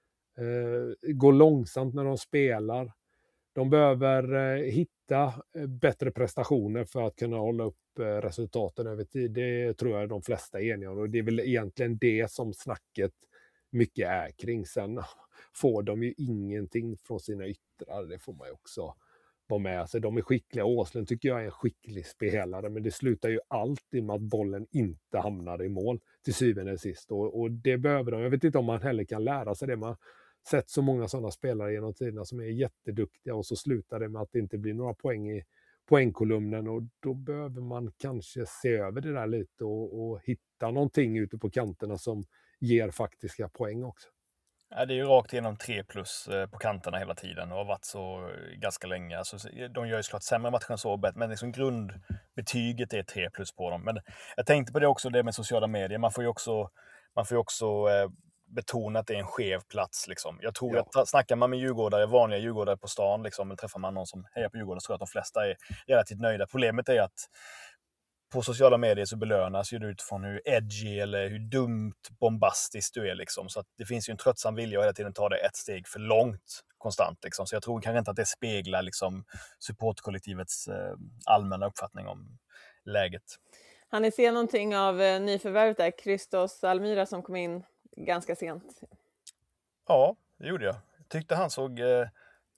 Eh, går långsamt när de spelar. De behöver eh, hitta eh, bättre prestationer för att kunna hålla upp eh, resultaten över tid. Det tror jag de flesta är eniga om. Och det är väl egentligen det som snacket mycket är kring. Sen får de ju ingenting från sina yttrar. Det får man ju också vara med. Alltså, de är skickliga. Åslund tycker jag är en skicklig spelare. Men det slutar ju alltid med att bollen inte hamnar i mål till syvende och sist. Och, och det behöver de. Jag vet inte om man heller kan lära sig det. Man sett så många sådana spelare genom tiderna som är jätteduktiga och så slutar det med att det inte blir några poäng i poängkolumnen, och då behöver man kanske se över det där lite och, och hitta någonting ute på kanterna som ger faktiska poäng också. Ja, det är ju rakt igenom tre plus på kanterna hela tiden och har varit så ganska länge. Alltså, de gör ju såklart sämre matcher än så, men liksom grundbetyget är tre plus på dem. Men jag tänkte på det också, det med sociala medier. Man får ju också, man får ju också eh, betona att det är en skev plats. Liksom. Jag tror ja. att snackar man med djurgårdare, vanliga djurgårdare på stan, liksom, eller träffar man någon som hejar på Djurgården, så tror jag att de flesta är relativt nöjda. Problemet är att på sociala medier så belönas ju du utifrån hur edgy eller hur dumt bombastiskt du är. Liksom. Så att det finns ju en tröttsam vilja att hela tiden ta det ett steg för långt konstant. Liksom. Så jag tror kanske inte att det speglar liksom, supportkollektivets eh, allmänna uppfattning om läget. Han ni se någonting av eh, nyförvärvet där, Christos Almira, som kom in ganska sent? Ja, det gjorde jag. Jag tyckte han såg eh,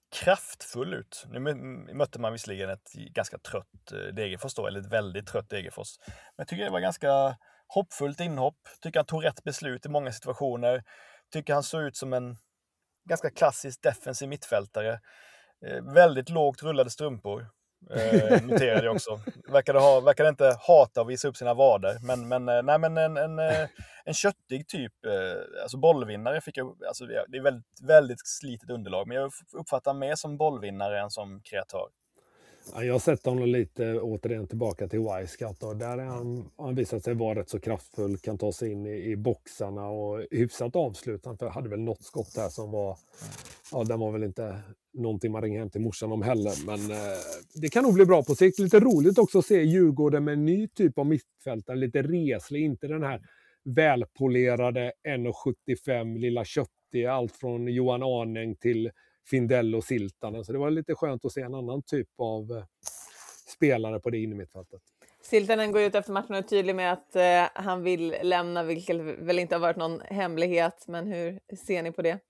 kraftfull ut. Nu mötte man visserligen ett ganska trött Degerfors då, eller ett väldigt trött Degerfors. Men jag tycker det var ganska hoppfullt inhopp. Tycker han tog rätt beslut i många situationer. Tycker han såg ut som en ganska klassisk defensiv mittfältare. Eh, väldigt lågt rullade strumpor. Eh, noterade jag också. Verkade, ha, verkade inte hata att visa upp sina vader. Men, men, nej, men en, en, en köttig typ, eh, alltså bollvinnare fick jag, alltså det är väldigt, väldigt slitet underlag. Men jag uppfattar mer som bollvinnare än som kreatör. Ja, jag har sett honom lite återigen tillbaka till Y-Scout och där är han, han visat sig vara rätt så kraftfull, kan ta sig in i, i boxarna och hyfsat avslutande, för jag hade väl något skott där som var, ja, den var väl inte någonting man ringer hem till morsan om heller, men eh, det kan nog bli bra på sikt. Lite roligt också att se Djurgården med en ny typ av mittfältare, lite reslig, inte den här välpolerade en sjuttiofem lilla köttiga, allt från Johan Arning till Findell och Siltanen. Så det var lite skönt att se en annan typ av eh, spelare på det innermittfältet. Siltanen går ut efter matchen och är tydlig med att eh, han vill lämna, vilket väl inte har varit någon hemlighet. Men hur ser ni på det?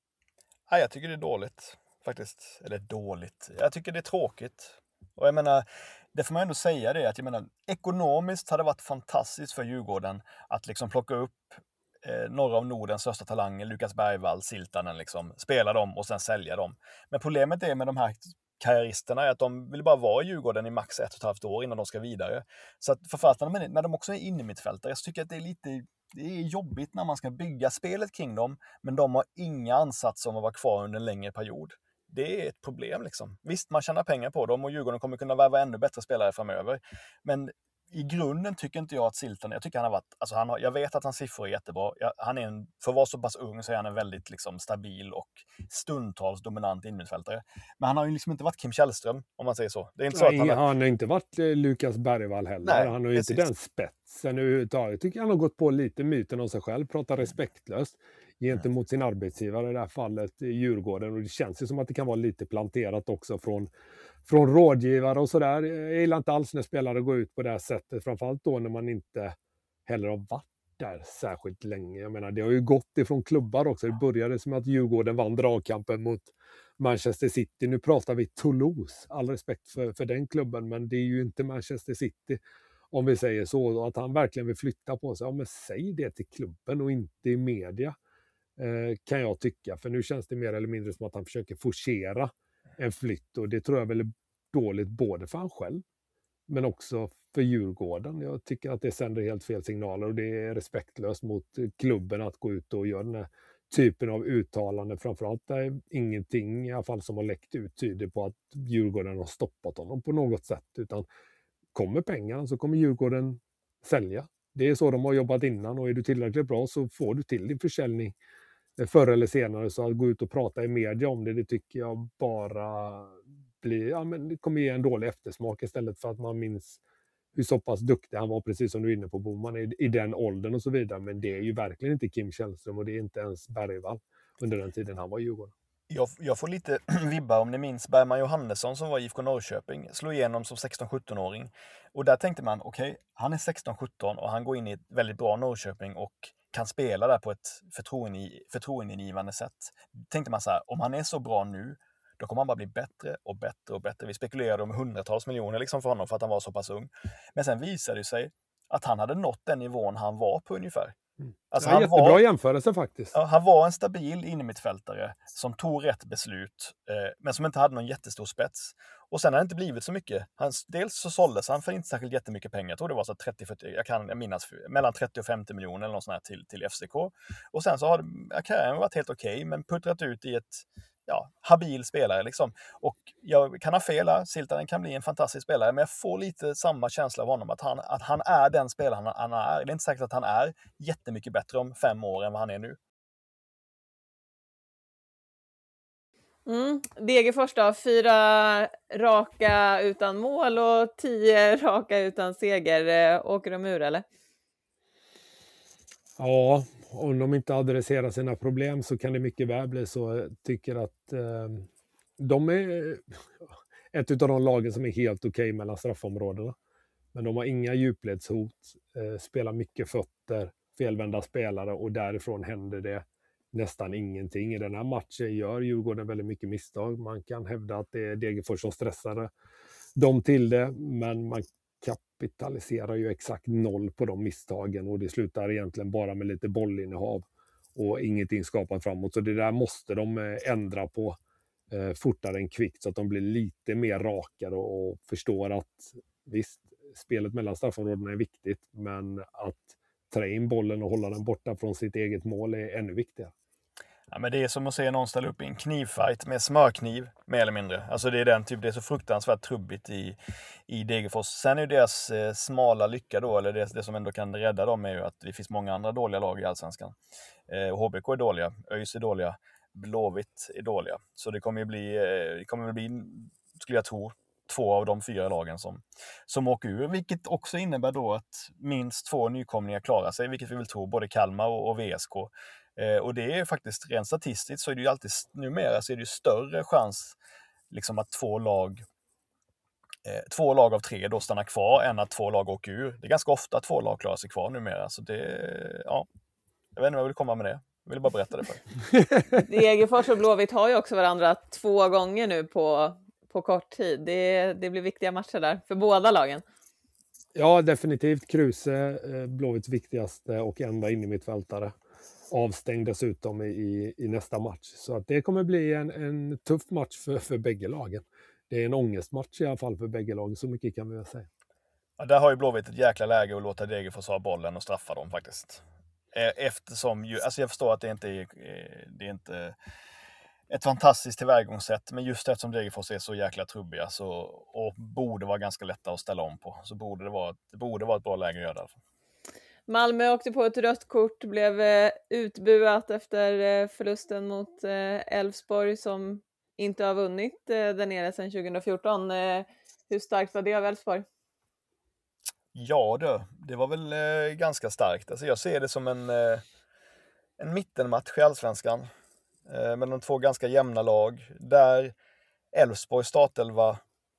Ja, jag tycker det är dåligt faktiskt. Eller dåligt. Jag tycker det är tråkigt. Och jag menar, det får man ändå säga det, att jag menar, ekonomiskt hade det varit fantastiskt för Djurgården att liksom plocka upp Eh, några av Nordens största talanger, Lukas Bergvall, Siltanen, liksom, spela dem och sen sälja dem. Men problemet är med de här karriäristerna är att de vill bara vara i Djurgården i max ett och ett halvt år innan de ska vidare. Så att författarna, när de också är inne i mittfältare, så tycker jag att det är lite det är jobbigt när man ska bygga spelet kring dem, men de har inga ansatser om att vara kvar under en längre period. Det är ett problem liksom. Visst, man tjänar pengar på dem och Djurgården kommer kunna värva ännu bättre spelare framöver. Men i grunden tycker inte jag att Siltanen, jag tycker han har varit, alltså han har, jag vet att hans siffror är jättebra. Jag, han är en, för att vara så pass ung så är han en väldigt liksom stabil och stundtals dominant innermittfältare. Men han har ju liksom inte varit Kim Källström, om man säger så. Det är inte så Nej, att han, har... han har inte varit eh, Lukas Bergvall heller. Nej, han har ju inte den spetsen överhuvudtaget. Jag tycker han har gått på lite myten om sig själv, pratar respektlöst gentemot sin arbetsgivare, i det här fallet i Djurgården. Och det känns ju som att det kan vara lite planterat också från, från rådgivare och sådär. Jag gillar inte alls när spelare går ut på det här sättet, framförallt då när man inte heller har varit där särskilt länge. Jag menar, det har ju gått ifrån klubbar också. Det började som att Djurgården vann dragkampen mot Manchester City. Nu pratar vi Toulouse. All respekt för, för den klubben, men det är ju inte Manchester City, om vi säger så. Att han verkligen vill flytta på sig. Ja, men säg det till klubben och inte i media, eh, kan jag tycka. För nu känns det mer eller mindre som att han försöker forcera en flytt. Och det tror jag väl är dåligt både för han själv, men också för Djurgården. Jag tycker att det sänder helt fel signaler och det är respektlöst mot klubben att gå ut och göra den här typen av uttalanden. Framförallt där ingenting, i alla fall som har läckt ut, tyder på att Djurgården har stoppat honom på något sätt. Utan kommer pengarna så kommer Djurgården sälja. Det är så de har jobbat innan, och är du tillräckligt bra så får du till din försäljning förr eller senare. Så att gå ut och prata i media om det, det tycker jag bara blir, ja, men det kommer ge en dålig eftersmak istället för att man minns hur så pass duktig han var, precis som du är inne på, Boman, i, i den åldern och så vidare. Men det är ju verkligen inte Kim Källström och det är inte ens Bergvall under den tiden han var i Djurgården. Jag, jag får lite vibbar, om ni minns Bergman Johannesson som var i I F K Norrköping, slog igenom som sexton-sjutton-åring. Och där tänkte man, okej, okay, han är sexton sjutton och han går in i ett väldigt bra Norrköping och kan spela där på ett förtroende, förtroendeingivande sätt. Tänkte man så här, om han är så bra nu, då kommer han bara bli bättre och bättre och bättre. Vi spekulerade om hundratals miljoner liksom för honom för att han var så pass ung. Men sen visade det sig att han hade nått den nivån han var på ungefär. Mm. Alltså ja, han jättebra var, jämförelse faktiskt. Ja, han var en stabil innermittfältare som tog rätt beslut, eh, men som inte hade någon jättestor spets. Och sen har det inte blivit så mycket. Han, dels så såldes han för inte särskilt jättemycket pengar. Jag tror det var så trettio fyrtio, jag kan jag minnas, mellan trettio och femtio miljoner eller något sånt här till, till F C K. Och sen så har det, karriären varit helt okej, okay, men puttrat ut i ett ja, habil spelare liksom. Och jag kan ha fel här, Siltanen kan bli en fantastisk spelare, men jag får lite samma känsla av honom, att han, att han är den spelaren han är. Det är inte säkert att han är jättemycket bättre om fem år än vad han är nu. Mm. Degerfors då, fyra raka utan mål och tio raka utan seger. Åker de ur eller? Ja, om de inte adresserar sina problem så kan det mycket väl bli så. Jag tycker att eh, de är ett av de lagen som är helt okej okay mellan straffområdena. Men de har inga djupledshot, eh, spelar mycket fötter, felvända spelare och därifrån händer det nästan ingenting. I den här matchen gör Djurgården väldigt mycket misstag. Man kan hävda att det är Degerfors som stressade dem till det, men man kapitaliserar ju exakt noll på de misstagen och det slutar egentligen bara med lite bollinnehav och ingenting skapar framåt. Så det där måste de ändra på eh, fortare än kvickt så att de blir lite mer rakare och, och förstår att visst, spelet mellan straffområdena är viktigt, men att trä in bollen och hålla den borta från sitt eget mål är ännu viktigare. Ja, men det är som att se någon ställa upp i en knivfight med smörkniv, mer eller mindre. Alltså det är den typ, det är så fruktansvärt trubbigt i, i Degerfors. Sen är ju deras eh, smala lycka då, eller det, det som ändå kan rädda dem är ju att det finns många andra dåliga lag i Allsvenskan. Eh, H B K är dåliga, ÖIS är dåliga, Blåvitt är dåliga. Så det kommer ju bli, eh, det kommer bli, skulle jag tro, två av de fyra lagen som, som åker ur. Vilket också innebär då att minst två nykomlingar klarar sig, vilket vi vill tro, både Kalmar och, och V S K. Eh, och det är faktiskt rent statistiskt så är det ju alltid, numera så är det ju större chans liksom att två lag eh, två lag av tre då stannar kvar än att två lag åker ur. Det är ganska ofta att två lag klarar sig kvar numera. Så det, ja, jag vet inte vad jag vill komma med det. Jag vill bara berätta det för er. Degerfors och Blåvitt har ju också varandra två gånger nu på, på kort tid. Det, det blir viktiga matcher där för båda lagen. Ja, definitivt. Kruse, Blåvitts viktigaste och enda in i mittfältare. Avstängd dessutom i, i nästa match. Så att det kommer bli en, en tuff match för, för bägge lagen. Det är en ångestmatch i alla fall för bägge lagen, så mycket kan vi väl säga. Ja, där har ju Blåvitt ett jäkla läge att låta Degerfors ha bollen och straffa dem faktiskt. Eftersom ju, alltså jag förstår att det inte är, det är inte ett fantastiskt tillvägagångssätt, men just eftersom Degerfors är så jäkla trubbiga så, och borde vara ganska lätta att ställa om på, så borde det vara, det borde vara ett bra läge att göra det. Malmö åkte på ett rött kort, blev utbuat efter förlusten mot Elfsborg som inte har vunnit där nere sedan tjugo fjorton. Hur starkt var det av Elfsborg? Ja, det, det var väl eh, ganska starkt. Alltså jag ser det som en, eh, en mittenmatch i Allsvenskan eh, mellan två ganska jämna lag där Elfsborg startelva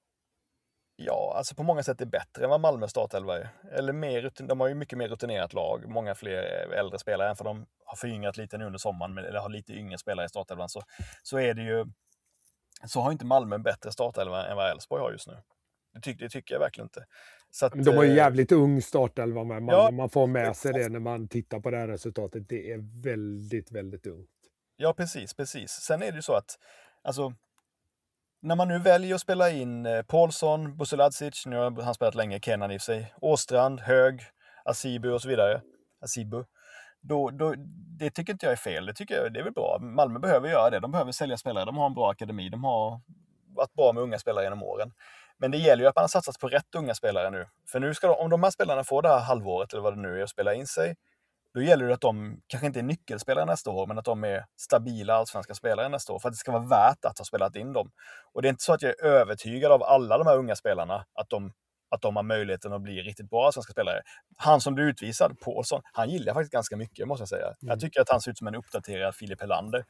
ja, alltså på många sätt är bättre än vad Malmö startelva är. Eller mer, de har ju mycket mer rutinerat lag, många fler äldre spelare, än för de har föryngrat lite nu under sommaren, eller har lite yngre spelare i startelvan, så, så är det ju så har inte Malmö en bättre startelva än vad Elfsborg har just nu. Det, ty- det tycker jag verkligen inte. Så att, de har ju jävligt ung startelva med. Man, ja, man får med sig det när man tittar på det här resultatet. Det är väldigt, väldigt ungt. Ja, precis, precis. Sen är det ju så att alltså, när man nu väljer att spela in eh, Paulsson, Buseladzic, nu har han spelat länge, Kenan i sig, Åstrand, Hög, Asibu och så vidare, Asibu, då, då, det tycker inte jag är fel. Det tycker jag det är väl bra. Malmö behöver göra det. De behöver sälja spelare. De har en bra akademi. De har varit bra med unga spelare genom åren. Men det gäller ju att man har satsat på rätt unga spelare nu. För nu ska de, om de här spelarna får det här halvåret eller vad det nu är att spela in sig, då gäller det att de kanske inte är nyckelspelare nästa år, men att de är stabila allsvenska spelare nästa år för att det ska vara värt att ha spelat in dem. Och det är inte så att jag är övertygad av alla de här unga spelarna att de, att de har möjligheten att bli riktigt bra allsvenska spelare. Han som du utvisad, Paulsson, han gillar jag faktiskt ganska mycket, måste jag säga. Mm. Jag tycker att han ser ut som en uppdaterad Filip Helander.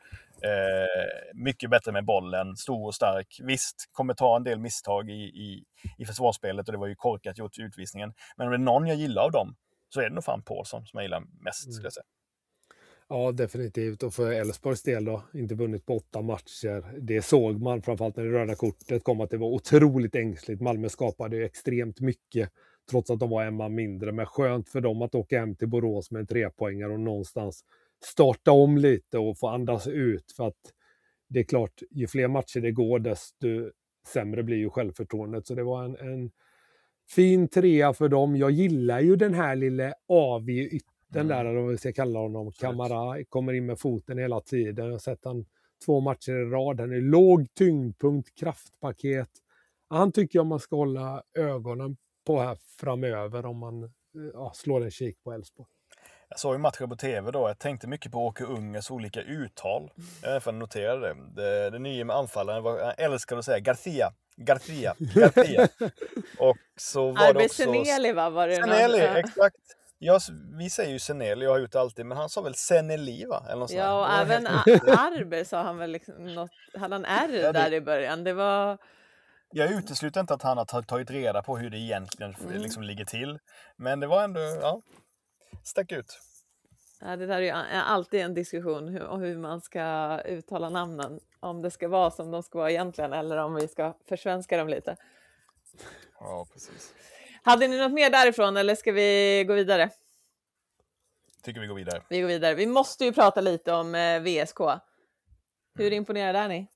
Eh, mycket bättre med bollen, stor och stark. Visst, kommer ta en del misstag i, i, i försvarsspelet och det var ju korkat gjort i utvisningen. Men om det är någon jag gillar av dem så är det nog fan Paulsson som jag gillar mest, skulle jag säga. Ja, definitivt. Och för Elfsborgs del då, inte vunnit på åtta matcher. Det såg man framförallt när det röda kortet kom att det var otroligt ängsligt. Malmö skapade ju extremt mycket trots att de var en man mindre. Men skönt för dem att åka hem till Borås med en trepoängare och någonstans starta om lite och få andas ut. För att det är klart, ju fler matcher det går desto sämre blir ju självförtroendet. Så det var en, en fin trea för dem. Jag gillar ju den här lilla A V-yttern mm. där, eller vad vi ska kalla honom. Kamara kommer in med foten hela tiden. Jag har sett han två matcher i rad. Han är låg tyngdpunkt, kraftpaket. Han tycker jag man ska hålla ögonen på här framöver om man ja, slår en kik på Elfsborg. Jag såg ju matchen på tv då. Jag tänkte mycket på Åke Ungers olika uttal. Jag får notera det. Det, det nya med anfallaren var, jag älskade att säga Garcia. Garcia. Garcia. Och så var det också... Seneli, va? Var det Seneli, någon? exakt. Jag, vi säger ju Seneli, jag har gjort alltid, men han sa väl Seneli, va? Eller något ja, och även helt... Arber sa han väl liksom något, hade han R ja, det... där i början. Det var... Jag utesluter inte att han har tagit reda på hur det egentligen mm. liksom ligger till. Men det var ändå, ja, stack ut. Ja, det där är ju alltid en diskussion hur, om hur man ska uttala namnen. Om det ska vara som de ska vara egentligen eller om vi ska försvenska dem lite. Ja, precis. Hade ni något mer därifrån eller ska vi gå vidare? Tycker vi går vidare. Vi går vidare. Vi måste ju prata lite om eh, V S K. Hur mm. imponerade är ni?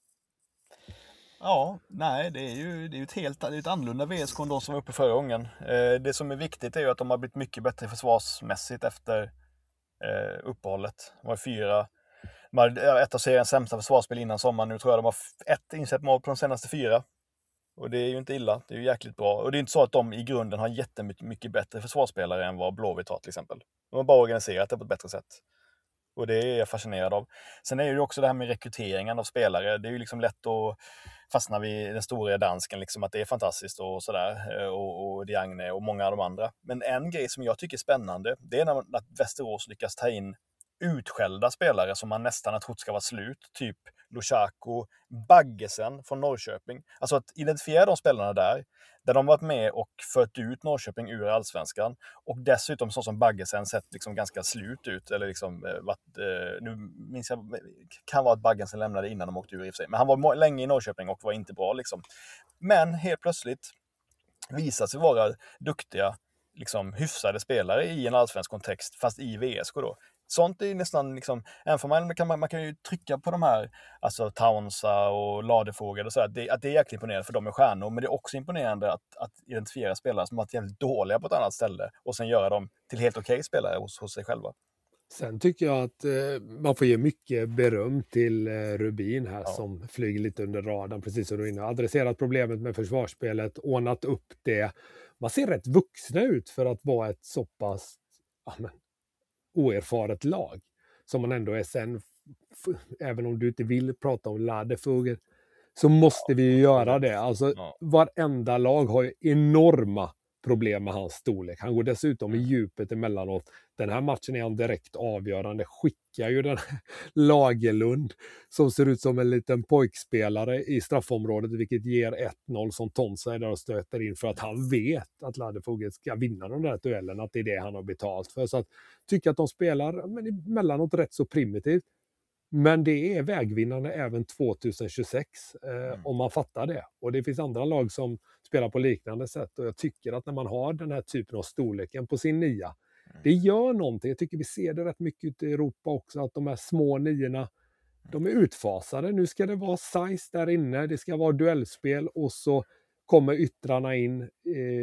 Ja, nej, det är ju, det är ju ett helt det är ett annorlunda V S K än de som var uppe förra gången. Eh, det som är viktigt är ju att de har blivit mycket bättre försvarsmässigt efter eh, uppehållet. De var fyra. De hade ett av seriens sämsta försvarsspel innan sommaren. Nu tror jag de har ett insett mål på de senaste fyra. Och det är ju inte illa. Det är ju jäkligt bra. Och det är inte så att de i grunden har jättemycket mycket bättre försvarsspelare än vad Blåvitt har till exempel. De har bara organiserat det på ett bättre sätt. Och det är jag fascinerad av. Sen är det ju också det här med rekryteringen av spelare. Det är ju liksom lätt att fastna vid den stora dansken, liksom att det är fantastiskt och sådär. Och, och Diagne och många av de andra. Men en grej som jag tycker är spännande, det är när, man, att Västerås lyckas ta in utskällda spelare som man nästan har trott ska vara slut. Typ Lushaku, Baggesen från Norrköping. Alltså att identifiera de spelarna där, där de varit med och fört ut Norrköping ur allsvenskan. Och dessutom så som Baggesen sett liksom ganska slut ut. Eller liksom, eh, varit, eh, nu minns jag, kan vara att Baggesen lämnade innan de åkte ur i och för sig. Men han var länge i Norrköping och var inte bra liksom. Men helt plötsligt visade sig vara duktiga, liksom hyfsade spelare i en allsvensk kontext, fast i V S K då. Sånt är nästan liksom, även för man kan, man, man kan ju trycka på de här, alltså Taunsa och Ladefågel och så, att det, att det är jäkligt imponerande för de är stjärnor, men det är också imponerande att, att identifiera spelare som varit jävligt dåliga på ett annat ställe och sen göra dem till helt okej spelare hos, hos sig själva. Sen tycker jag att eh, man får ge mycket beröm till eh, Rubin här, ja, som flyger lite under radarn, precis som du inne. Adresserat problemet med försvarsspelet, ordnat upp det. Man ser rätt vuxna ut för att vara ett så pass, ja, men, oerfaret lag som man ändå är sen, f- även om du inte vill prata om Ladefågel, så måste vi ju göra det. Alltså ja. Varenda lag har ju enorma problem med hans storlek. Han går dessutom i djupet emellanåt. Den här matchen är han direkt avgörande. Skickar ju den här Lagerlund som ser ut som en liten pojkspelare i straffområdet, vilket ger ett noll som Tonsa är där och stöter in för att han vet att Ladefågel ska vinna de där duellen, att det är det han har betalt för. Så att tycka att de spelar men emellanåt rätt så primitivt. Men det är vägvinnande även tjugohundratjugosex eh, mm. om man fattar det. Och det finns andra lag som spelar på liknande sätt. Och jag tycker att när man har den här typen av storleken på sin nia, mm. det gör någonting. Jag tycker vi ser det rätt mycket ute i Europa också, att de här små niorna, de är utfasade. Nu ska det vara size där inne, det ska vara duellspel och så kommer yttrarna in eh,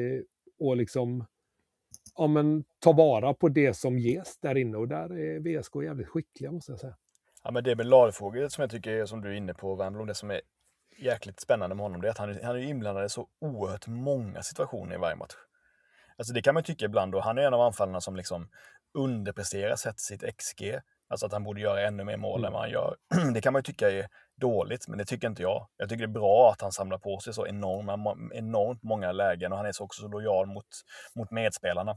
och liksom ja, men, ta vara på det som ges där inne. Och där är V S K jävligt skickliga, måste jag säga. Ja, men det är med Ladefågel som jag tycker är, som du är inne på, Wernbloom, det som är jäkligt spännande med honom, det är att han, han är inblandad i så oerhört många situationer i varje match. Alltså det kan man tycka ibland, och han är en av anfallarna som liksom underpresterar sett sitt X G, alltså att han borde göra ännu mer mål mm. än vad han gör. Det kan man ju tycka är dåligt, men det tycker inte jag. Jag tycker det är bra att han samlar på sig så enorma, enormt många lägen, och han är så också så lojal mot, mot medspelarna.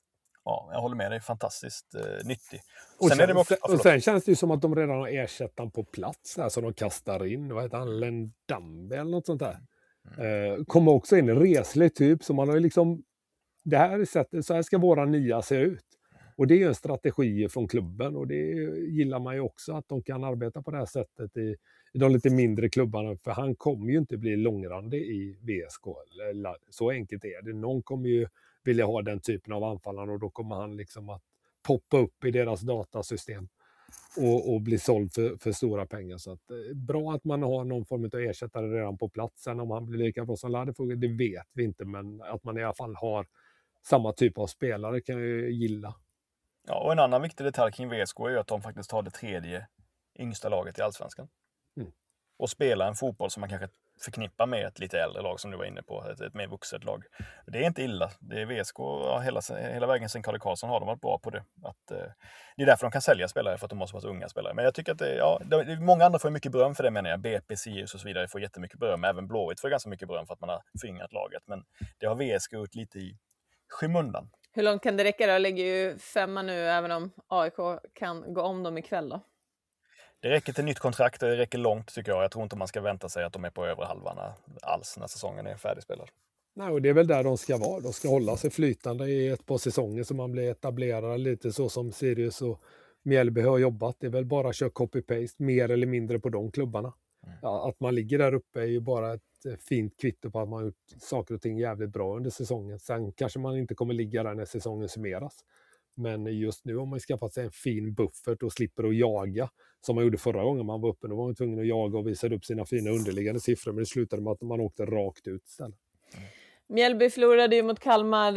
Ja, jag håller med dig. Fantastiskt eh, nyttig. Och sen, sen, är det också, och sen känns det ju som att de redan har ersatt han på plats där, så de kastar in. Vad heter han? Lendambe eller något sånt där. Mm. Eh, kommer också in en reslig typ, så man har ju liksom, det här sättet, så här ska våra nya se ut. Och det är ju en strategi från klubben, och det gillar man ju också, att de kan arbeta på det här sättet i, i de lite mindre klubbarna, för han kommer ju inte bli långrandig i V S K. Så enkelt är det. Någon kommer ju vilja ha den typen av anfallare, och då kommer han liksom att poppa upp i deras datasystem och, och bli såld för, för stora pengar. Så att, eh, bra att man har någon form av ersättare redan på plats. Sen om han blir lika bra som Ladefågel, det vet vi inte, men att man i alla fall har samma typ av spelare kan jag ju gilla. Ja, och en annan viktig detalj kring V S K är ju att de faktiskt har det tredje yngsta laget i allsvenskan. Mm. Och spelar en fotboll som man kanske förknippar med ett lite äldre lag, som du var inne på, ett, ett mer vuxet lag. Det är inte illa. Det är V S K, ja, hela, hela vägen sen Kalle Karlsson har de varit bra på det. Att, eh, det är därför de kan sälja spelare, för att de måste vara så unga spelare. Men jag tycker att det, ja, det, många andra får mycket beröm för det, menar jag. B P, Sirius och så vidare får jättemycket beröm. Även Blåvitt får ganska mycket beröm för att man har föryngrat laget. Men det har V S K ut lite i skymundan. Hur långt kan det räcka då? Jag lägger ju femma nu, även om A I K kan gå om dem ikväll då. Det räcker till nytt kontrakt och det räcker långt, tycker jag. Jag tror inte man ska vänta sig att de är på övre halvan alls när säsongen är färdigspelad. Nej, och det är väl där de ska vara. De ska hålla sig flytande i ett par säsonger så man blir etablerad lite så som Sirius och Mjällby har jobbat. Det är väl bara att köra copy-paste mer eller mindre på de klubbarna. Mm. Ja, att man ligger där uppe är ju bara ett fint kvitto på att man har gjort saker och ting jävligt bra under säsongen. Sen kanske man inte kommer ligga där när säsongen summeras. Men just nu har man skaffat sig en fin buffert och slipper att jaga. Som man gjorde förra gången man var uppe. Då var man tvungen att jaga och visa upp sina fina underliggande siffror. Men det slutade med att man åkte rakt ut istället. Mm. Mjällby förlorade ju mot Kalmar.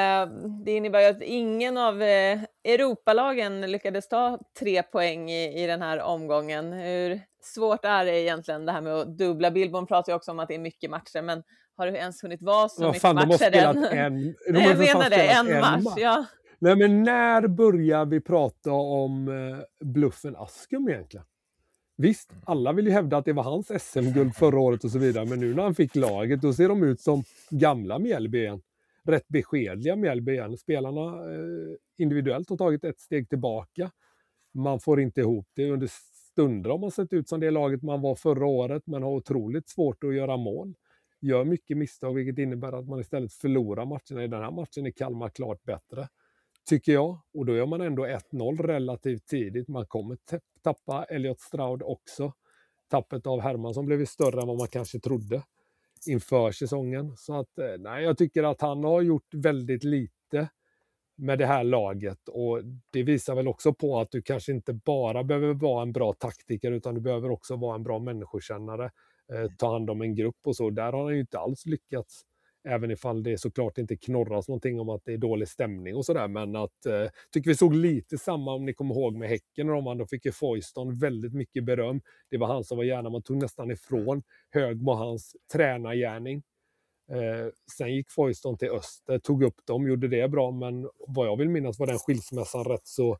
Det innebär ju att ingen av Europalagen lyckades ta tre poäng i, i den här omgången. Hur svårt är det egentligen det här med att dubbla? Billborn pratar ju också om att det är mycket matcher, men har du ens hunnit vara så ja, mycket fan, matcher än? En, Nej, jag menar det, en, en match. match. Ja. Nej, men när börjar vi prata om eh, bluffen Askum egentligen? Visst, alla vill ju hävda att det var hans S M-guld förra året och så vidare, men nu när han fick laget, då ser de ut som gamla Mjällby igen. Rätt beskedliga Mjällby igen. Spelarna eh, individuellt har tagit ett steg tillbaka. Man får inte ihop det. Under stunder har man sett ut som det laget man var förra året, men har otroligt svårt att göra mål. Gör mycket misstag, vilket innebär att man istället förlorar matcherna. I den här matchen är Kalmar klart bättre, tycker jag. Och då gör man ändå ett noll relativt tidigt. Man kommer tappa Elliot Stroud också. Tappet av Hermansson blev ju större än vad man kanske trodde inför säsongen. Så att, nej, jag tycker att han har gjort väldigt lite med det här laget. Och det visar väl också på att du kanske inte bara behöver vara en bra taktiker, utan du behöver också vara en bra människokännare. Eh, ta hand om en grupp och så. Där har han ju inte alls lyckats. Även ifall det såklart inte knorras någonting om att det är dålig stämning och sådär. Men att, eh, tycker vi såg lite samma, om ni kommer ihåg, med Häcken. Och man, då fick ju Foyston väldigt mycket beröm. Det var han som var gärna, man tog nästan ifrån Högmo hans tränargärning. Eh, sen gick Foyston till Öster, tog upp dem, gjorde det bra. Men vad jag vill minnas var den skilsmässan rätt så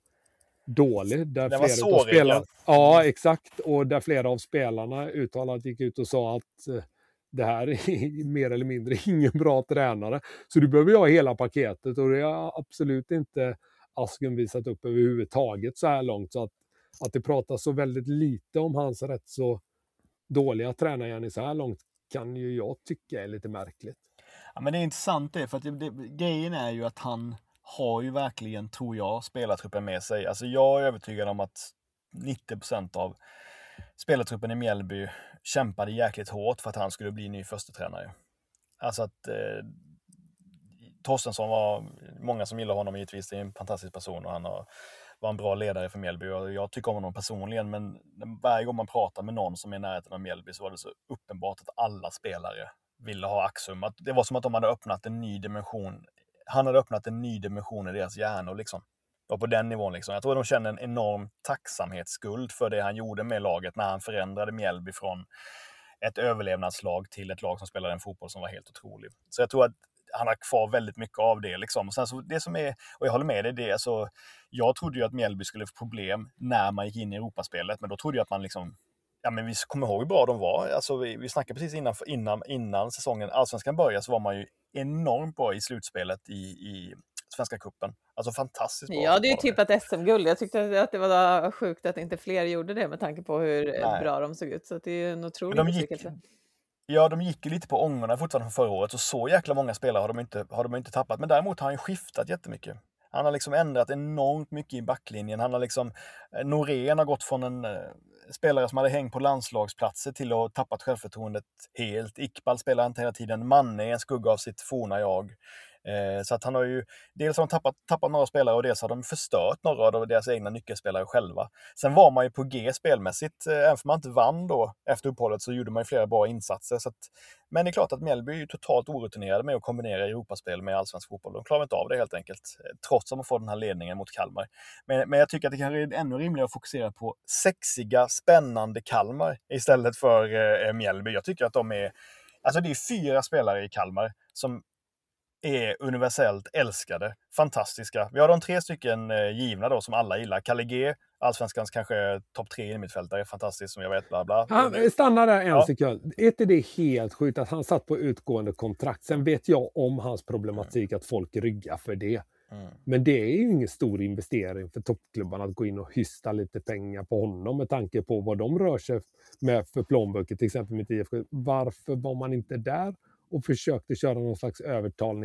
dålig. Där det var flera av spelarna, ja, exakt. Och där flera av spelarna uttalat gick ut och sa att eh, det här är mer eller mindre ingen bra tränare. Så du behöver ju ha hela paketet, och det har absolut inte Asken visat upp överhuvudtaget så här långt. Så att, att det pratas så väldigt lite om hans rätt så dåliga tränargärning så här långt kan ju jag tycka är lite märkligt. Ja, men det är intressant det, för att det, det, grejen är ju att han har ju verkligen, tror jag, spelartruppen med sig. Alltså jag är övertygad om att nittio procent av spelartruppen i Mjällby kämpade jäkligt hårt för att han skulle bli ny första tränare. Alltså att eh, Torstensson var, många som gillar honom givetvis, det är en fantastisk person och han har, var en bra ledare för Mjällby, och jag tycker om honom personligen, men varje gång man pratar med någon som är i närheten av Mjällby så var det så uppenbart att alla spelare ville ha Axum. Att det var som att de hade öppnat en ny dimension. Han hade öppnat en ny dimension i deras hjärnor liksom. Och på den nivån liksom. Jag tror de känner en enorm tacksamhetsskuld för det han gjorde med laget när han förändrade Mjällby från ett överlevnadslag till ett lag som spelade en fotboll som var helt otrolig. Så jag tror att han har kvar väldigt mycket av det liksom. Och sen så det som är, och jag håller med dig, det är alltså, jag trodde ju att Mjällby skulle få problem när man gick in i Europaspelet, men då trodde jag att man liksom, ja men vi kommer ihåg hur bra de var. Alltså vi, vi snackade precis innan, innan, innan säsongen Allsvenskan började, så var man ju enormt bra i slutspelet i, i Svenska cupen. Alltså fantastiskt bra. Ja, det är ju tippat S M-guld. Jag tyckte att det var sjukt att inte fler gjorde det med tanke på hur Nej. bra de såg ut. Så det är ju en otrolig besvikelse. Ja, de gick ju lite på ångorna fortfarande från förra året, och så jäkla många spelare har de inte, har de inte tappat. Men däremot har han ju skiftat jättemycket. Han har liksom ändrat enormt mycket i backlinjen. Han har liksom, Norén har gått från en eh, spelare som hade hängt på landslagsplatser till att ha tappat självförtroendet helt. Iqbal spelar inte hela tiden. Manne är en skugga av sitt forna jag. Eh, så att han har ju, dels har de tappat, tappat några spelare, och dels har de förstört några av deras egna nyckelspelare själva. Sen var man ju på G spelmässigt, eh, även om man inte vann då efter uppehållet, så gjorde man ju flera bra insatser. Så att, men det är klart att Mjällby är ju totalt orutinerade med att kombinera Europaspel med allsvensk fotboll. De klarar inte av det helt enkelt, trots att man får den här ledningen mot Kalmar. Men, men jag tycker att det kanske är ännu rimligare att fokusera på sexiga, spännande Kalmar istället för eh, Mjällby. Jag tycker att de är, alltså det är fyra spelare i Kalmar som är universellt älskade, fantastiska. Vi har de tre stycken eh, givna då som alla gillar. Kalle G, allsvenskans kanske topp tre i mittfältare, fantastiskt som jag vet, bla bla. Han stannar där en ja. sekund. Är inte det helt sjukt att han satt på utgående kontrakt? Sen vet jag om hans problematik, mm. att folk ryggar för det. Mm. Men det är ju ingen stor investering för toppklubbarna att gå in och hysta lite pengar på honom med tanke på vad de rör sig med för plånböcker, till exempel med I F K. Varför var man inte där och försökte köra någon slags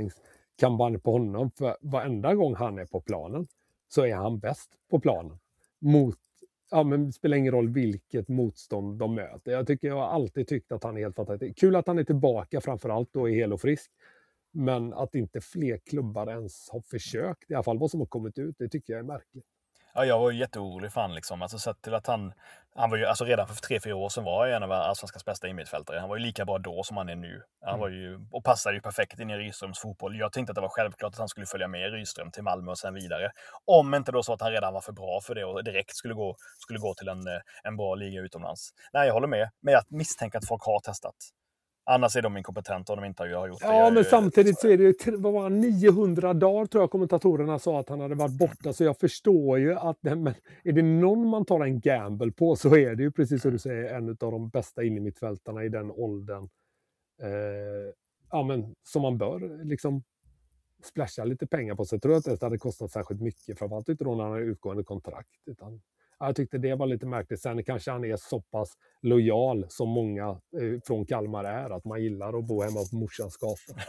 övertalningskampanj på honom? För varenda gång han är på planen så är han bäst på planen. mot, ja men det spelar ingen roll vilket motstånd de möter. Jag tycker jag har alltid tyckt att han är helt fantastisk. Kul att han är tillbaka framförallt då är hel och frisk. Men att inte fler klubbar ens har försökt, i alla fall vad som har kommit ut, det tycker jag är märkligt. Ja, jag var ju jätteorolig för han liksom. Alltså sett till att han, han var ju, alltså redan för tre, fyra år sedan var han en av allsvenskans bästa innermittfältare. Han var ju lika bra då som han är nu. Han Mm. var ju, och passade ju perfekt in i Rydströms fotboll. Jag tänkte att det var självklart att han skulle följa med Rydström till Malmö och sen vidare. Om inte då så att han redan var för bra för det och direkt skulle gå, skulle gå till en, en bra liga utomlands. Nej, jag håller med. Men jag misstänker att folk har testat. Annars är de inkompetenta om de inte har gjort det. Ja, men ju, samtidigt så är det ju vad var han, niohundra dagar tror jag kommentatorerna sa att han hade varit borta. Så jag förstår ju att men är det någon man tar en gamble på så är det ju precis som du säger en av de bästa innermittfältarna i den åldern. Eh, ja, men som man bör liksom splasha lite pengar på. Så jag tror att det hade kostat särskilt mycket. Framförallt inte då när han hade utgående kontrakt. Utan, ja, jag tyckte det var lite märkligt. Sen kanske han är så pass lojal som många eh, från Kalmar är. Att man gillar att bo hemma på morsans gata.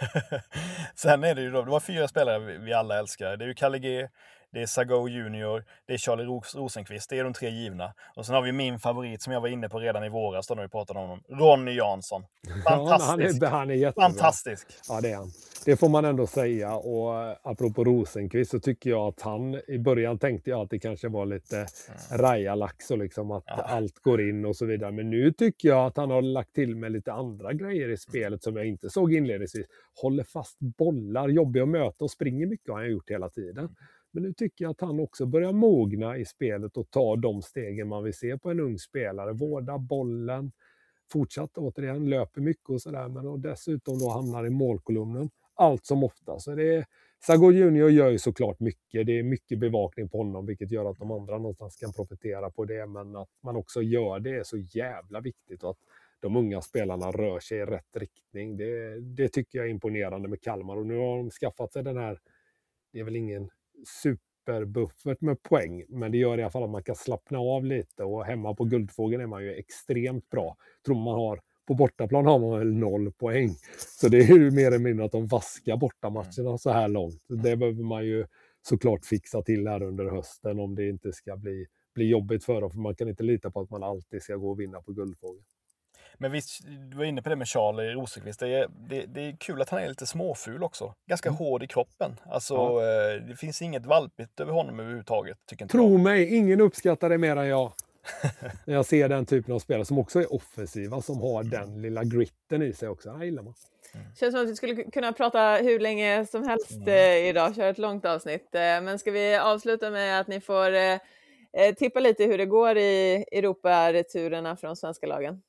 Sen är det ju då, det var fyra spelare vi, vi alla älskar. Det är ju Kalle G, det är Sago Junior, det är Charlie Ros- Rosenqvist, det är de tre givna. Och sen har vi min favorit som jag var inne på redan i våras då när vi pratade om honom, Ronny Jansson. Fantastisk. Ja, han är, han är jättebra. Fantastisk. Ja, det är han. Det får man ändå säga. Och apropå Rosenqvist så tycker jag att han, i början tänkte jag att det kanske var lite mm. rajalax och liksom att ja. allt går in och så vidare. Men nu tycker jag att han har lagt till med lite andra grejer i spelet som jag inte såg inledningsvis. Håller fast bollar, jobbar att möta och springer mycket har han gjort hela tiden. Men nu tycker jag att han också börjar mogna i spelet och ta de stegen man vill se på en ung spelare. Vårda bollen, fortsatt återigen, löper mycket och sådär. Men och dessutom då hamnar i målkolumnen. Allt som ofta. Så det är, Sago Junior gör ju såklart mycket. Det är mycket bevakning på honom vilket gör att de andra någonstans kan profitera på det. Men att man också gör det är så jävla viktigt. Och att de unga spelarna rör sig i rätt riktning. Det, det tycker jag är imponerande med Kalmar. Och nu har de skaffat sig den här, det är väl ingen superbuffert med poäng, men det gör i alla fall att man kan slappna av lite och hemma på Guldfågeln är man ju extremt bra. Tror man har, på bortaplan har man väl noll poäng. Så det är ju mer eller mindre att de vaskar bortamatcherna så här långt. Det behöver man ju såklart fixa till här under hösten om det inte ska bli, bli jobbigt för dem, för man kan inte lita på att man alltid ska gå och vinna på Guldfågeln. Men visst, du var inne på det med Charlie Rosenqvist. Det är, det, det är kul att han är lite småful också. Ganska mm. hård i kroppen. Alltså, ja. Det finns inget valpigt över honom överhuvudtaget. Tycker inte Tro jag. mig, ingen uppskattar det mer än jag. När jag ser den typen av spelare som också är offensiva, som har den lilla gritten i sig också. Det gillar man. Mm. Känns som att vi skulle kunna prata hur länge som helst mm. eh, idag. Köra ett långt avsnitt. Eh, men ska vi avsluta med att ni får eh, tippa lite hur det går i Europa-returerna från svenska lagen?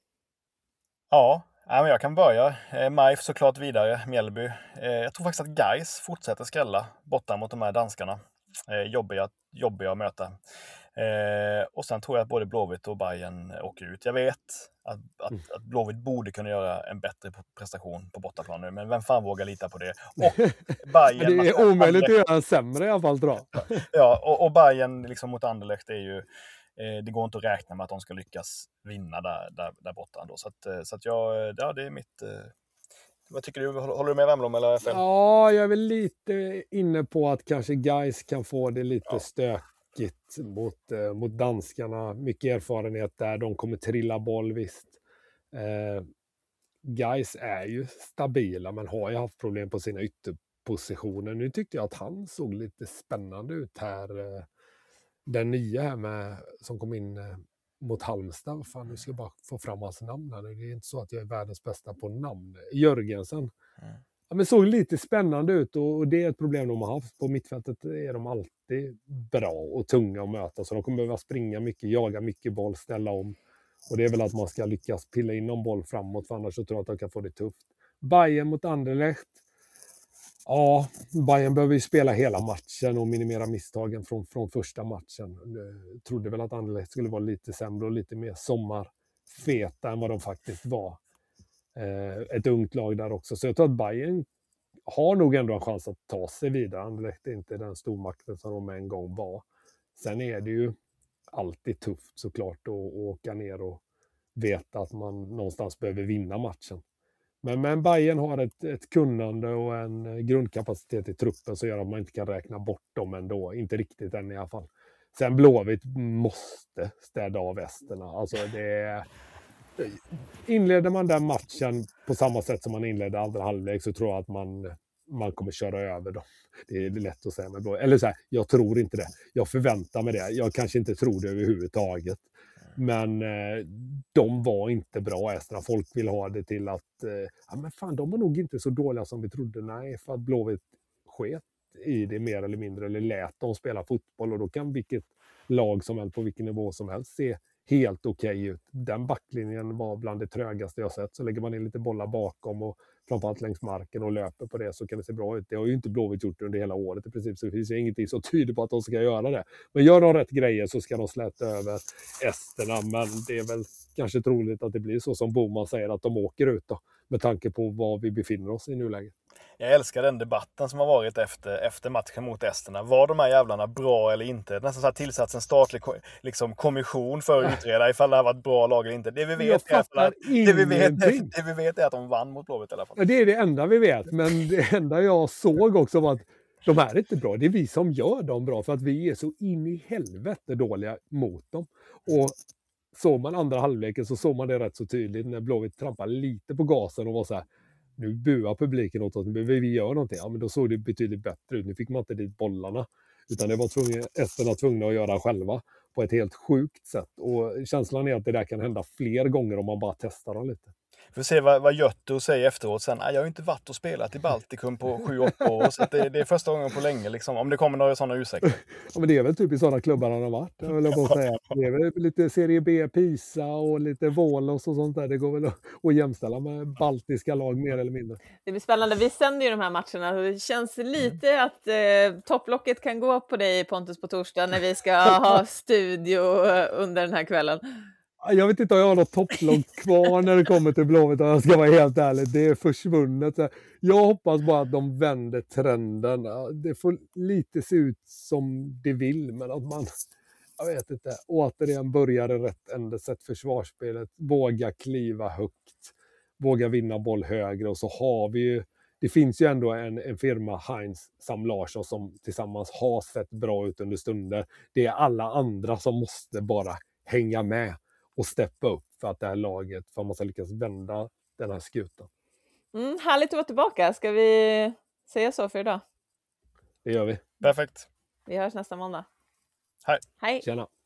Ja, jag kan börja. MIF såklart vidare, Mjällby. Jag tror faktiskt att Gais fortsätter skrälla borta mot de här danskarna. Jobbiga, jobbiga att möta. Och sen tror jag att både Blåvitt och Bayern åker ut. Jag vet att, att, att Blåvitt borde kunna göra en bättre prestation på bortaplan nu, men vem fan vågar lita på det? Och Bayern, det är omöjligt att göra en sämre i alla fall, tror jag. Ja, och, och Bayern liksom mot Anderlecht är ju det går inte att räkna med att de ska lyckas vinna där, där, där borta ändå. Så att, så att jag, ja, det är mitt... Vad tycker du? Håller du med Wemblom eller F M? Ja, jag är väl lite inne på att kanske Gais kan få det lite ja. stökigt mot, mot danskarna. Mycket erfarenhet där. De kommer trilla boll, visst. Eh, Gais är ju stabila, men har ju haft problem på sina ytterpositioner. Nu tyckte jag att han såg lite spännande ut här. Eh, Den nya här med, som kom in eh, mot Halmstad. Fan, nu ska jag bara få fram hans namn här. Det är inte så att jag är världens bästa på namn. Jörgensen. Mm. Ja, men såg lite spännande ut och, och det är ett problem de har haft. På mittfältet är de alltid bra och tunga att möta. Så de kommer behöva springa mycket, jaga mycket boll, ställa om. Och det är väl att man ska lyckas pilla in någon boll framåt, för annars så tror jag att de kan få det tufft. Bayern mot Anderlecht. Ja, Bayern behöver ju spela hela matchen och minimera misstagen från, från första matchen. Jag trodde väl att Anderlecht skulle vara lite sämre och lite mer sommarfeta än vad de faktiskt var. Eh, ett ungt lag där också. Så jag tror att Bayern har nog ändå en chans att ta sig vidare. Anderlecht är inte den stormakten som de en gång var. Sen är det ju alltid tufft såklart att åka ner och veta att man någonstans behöver vinna matchen. Men, men Bayern har ett, ett kunnande och en grundkapacitet i truppen som gör att man inte kan räkna bort dem ändå. Inte riktigt än i alla fall. Sen Blåvitt måste städa av Esterna. Alltså det inleder man den matchen på samma sätt som man inledde andra halvlek så tror jag att man, man kommer köra över dem. Det är lätt att säga med Blåvitt. Eller så här, jag tror inte det. Jag förväntar mig det. Jag kanske inte tror det överhuvudtaget. Men eh, de var inte bra Esterna. Folk vill ha det till att eh, ja, men fan, de var nog inte så dåliga som vi trodde. Nej, för att Blåvitt sket i det mer eller mindre. Eller lät dem spela fotboll. Och då kan vilket lag som helst på vilken nivå som helst se helt okej okay ut. Den backlinjen var bland det trögaste jag sett. Så lägger man in lite bollar bakom och framförallt längs marken och löper på det så kan det se bra ut. Det har ju inte Blåvitt gjort under hela året i princip. Så det finns ju ingenting så tydligt på att de ska göra det. Men gör de rätt grejer så ska de släta över Esterna. Men det är väl kanske troligt att det blir så som Boman säger att de åker ut då. Med tanke på var vi befinner oss i nuläget. Jag älskar den debatten som har varit efter, efter matchen mot Esterna. Var de här jävlarna bra eller inte? Nästan så här tillsats en statlig liksom, kommission för att utreda ifall det har varit bra lag eller inte. Det vi vet, är att, det vi vet, det vi vet är att de vann mot Blåvitt i alla fall. Ja, det är det enda vi vet. Men det enda jag såg också var att de är inte bra. Det är vi som gör dem bra för att vi är så in i helvete dåliga mot dem. Och såg man andra halvleken så såg man det rätt så tydligt när Blåvitt trampade lite på gasen och var så här, nu buar publiken åt oss, nu behöver vi göra någonting. Ja, men då såg det betydligt bättre ut. Nu fick man inte dit bollarna. Utan det var tvungen, Esterna tvungna att göra själva på ett helt sjukt sätt. Och känslan är att det där kan hända fler gånger om man bara testar dem lite. Vi får se vad, vad Götto säger efteråt sen. Jag har ju inte varit och spelat i Baltikum på sju åtta år. Så det, det är första gången på länge liksom. Om det kommer några sådana ursäkter. Ja, men det är väl typ i sådana klubbar han har varit. Jag vill bara säga. Det är väl lite Serie B, Pisa och lite Vålos och sånt där. Det går väl att, att jämställa med baltiska lag mer eller mindre. Det blir spännande. Vi sänder ju de här matcherna. Det känns lite mm. att eh, topplocket kan gå på dig Pontus på torsdag när vi ska ha studio under den här kvällen. Jag vet inte om jag har något topplag kvar när det kommer till Blåvitt. Jag ska vara helt ärlig. Det är försvunnet. Jag hoppas bara att de vänder trenden. Det får lite se ut som det vill. Men att man, jag vet inte, återigen börjar i rätt ände. Sätt försvarsspelet. Våga kliva högt. Våga vinna boll högre. Och så har vi ju, det finns ju ändå en, en firma, Heinz Sam Larsson, som tillsammans har sett bra ut under stunder. Det är alla andra som måste bara hänga med och steppa upp för att det här laget, för att man ska lyckas vända den här skutan. Mm, härligt att vara tillbaka. Ska vi säga så för idag? Det gör vi. Perfekt. Vi hörs nästa måndag. Hej. Hej. Tjena.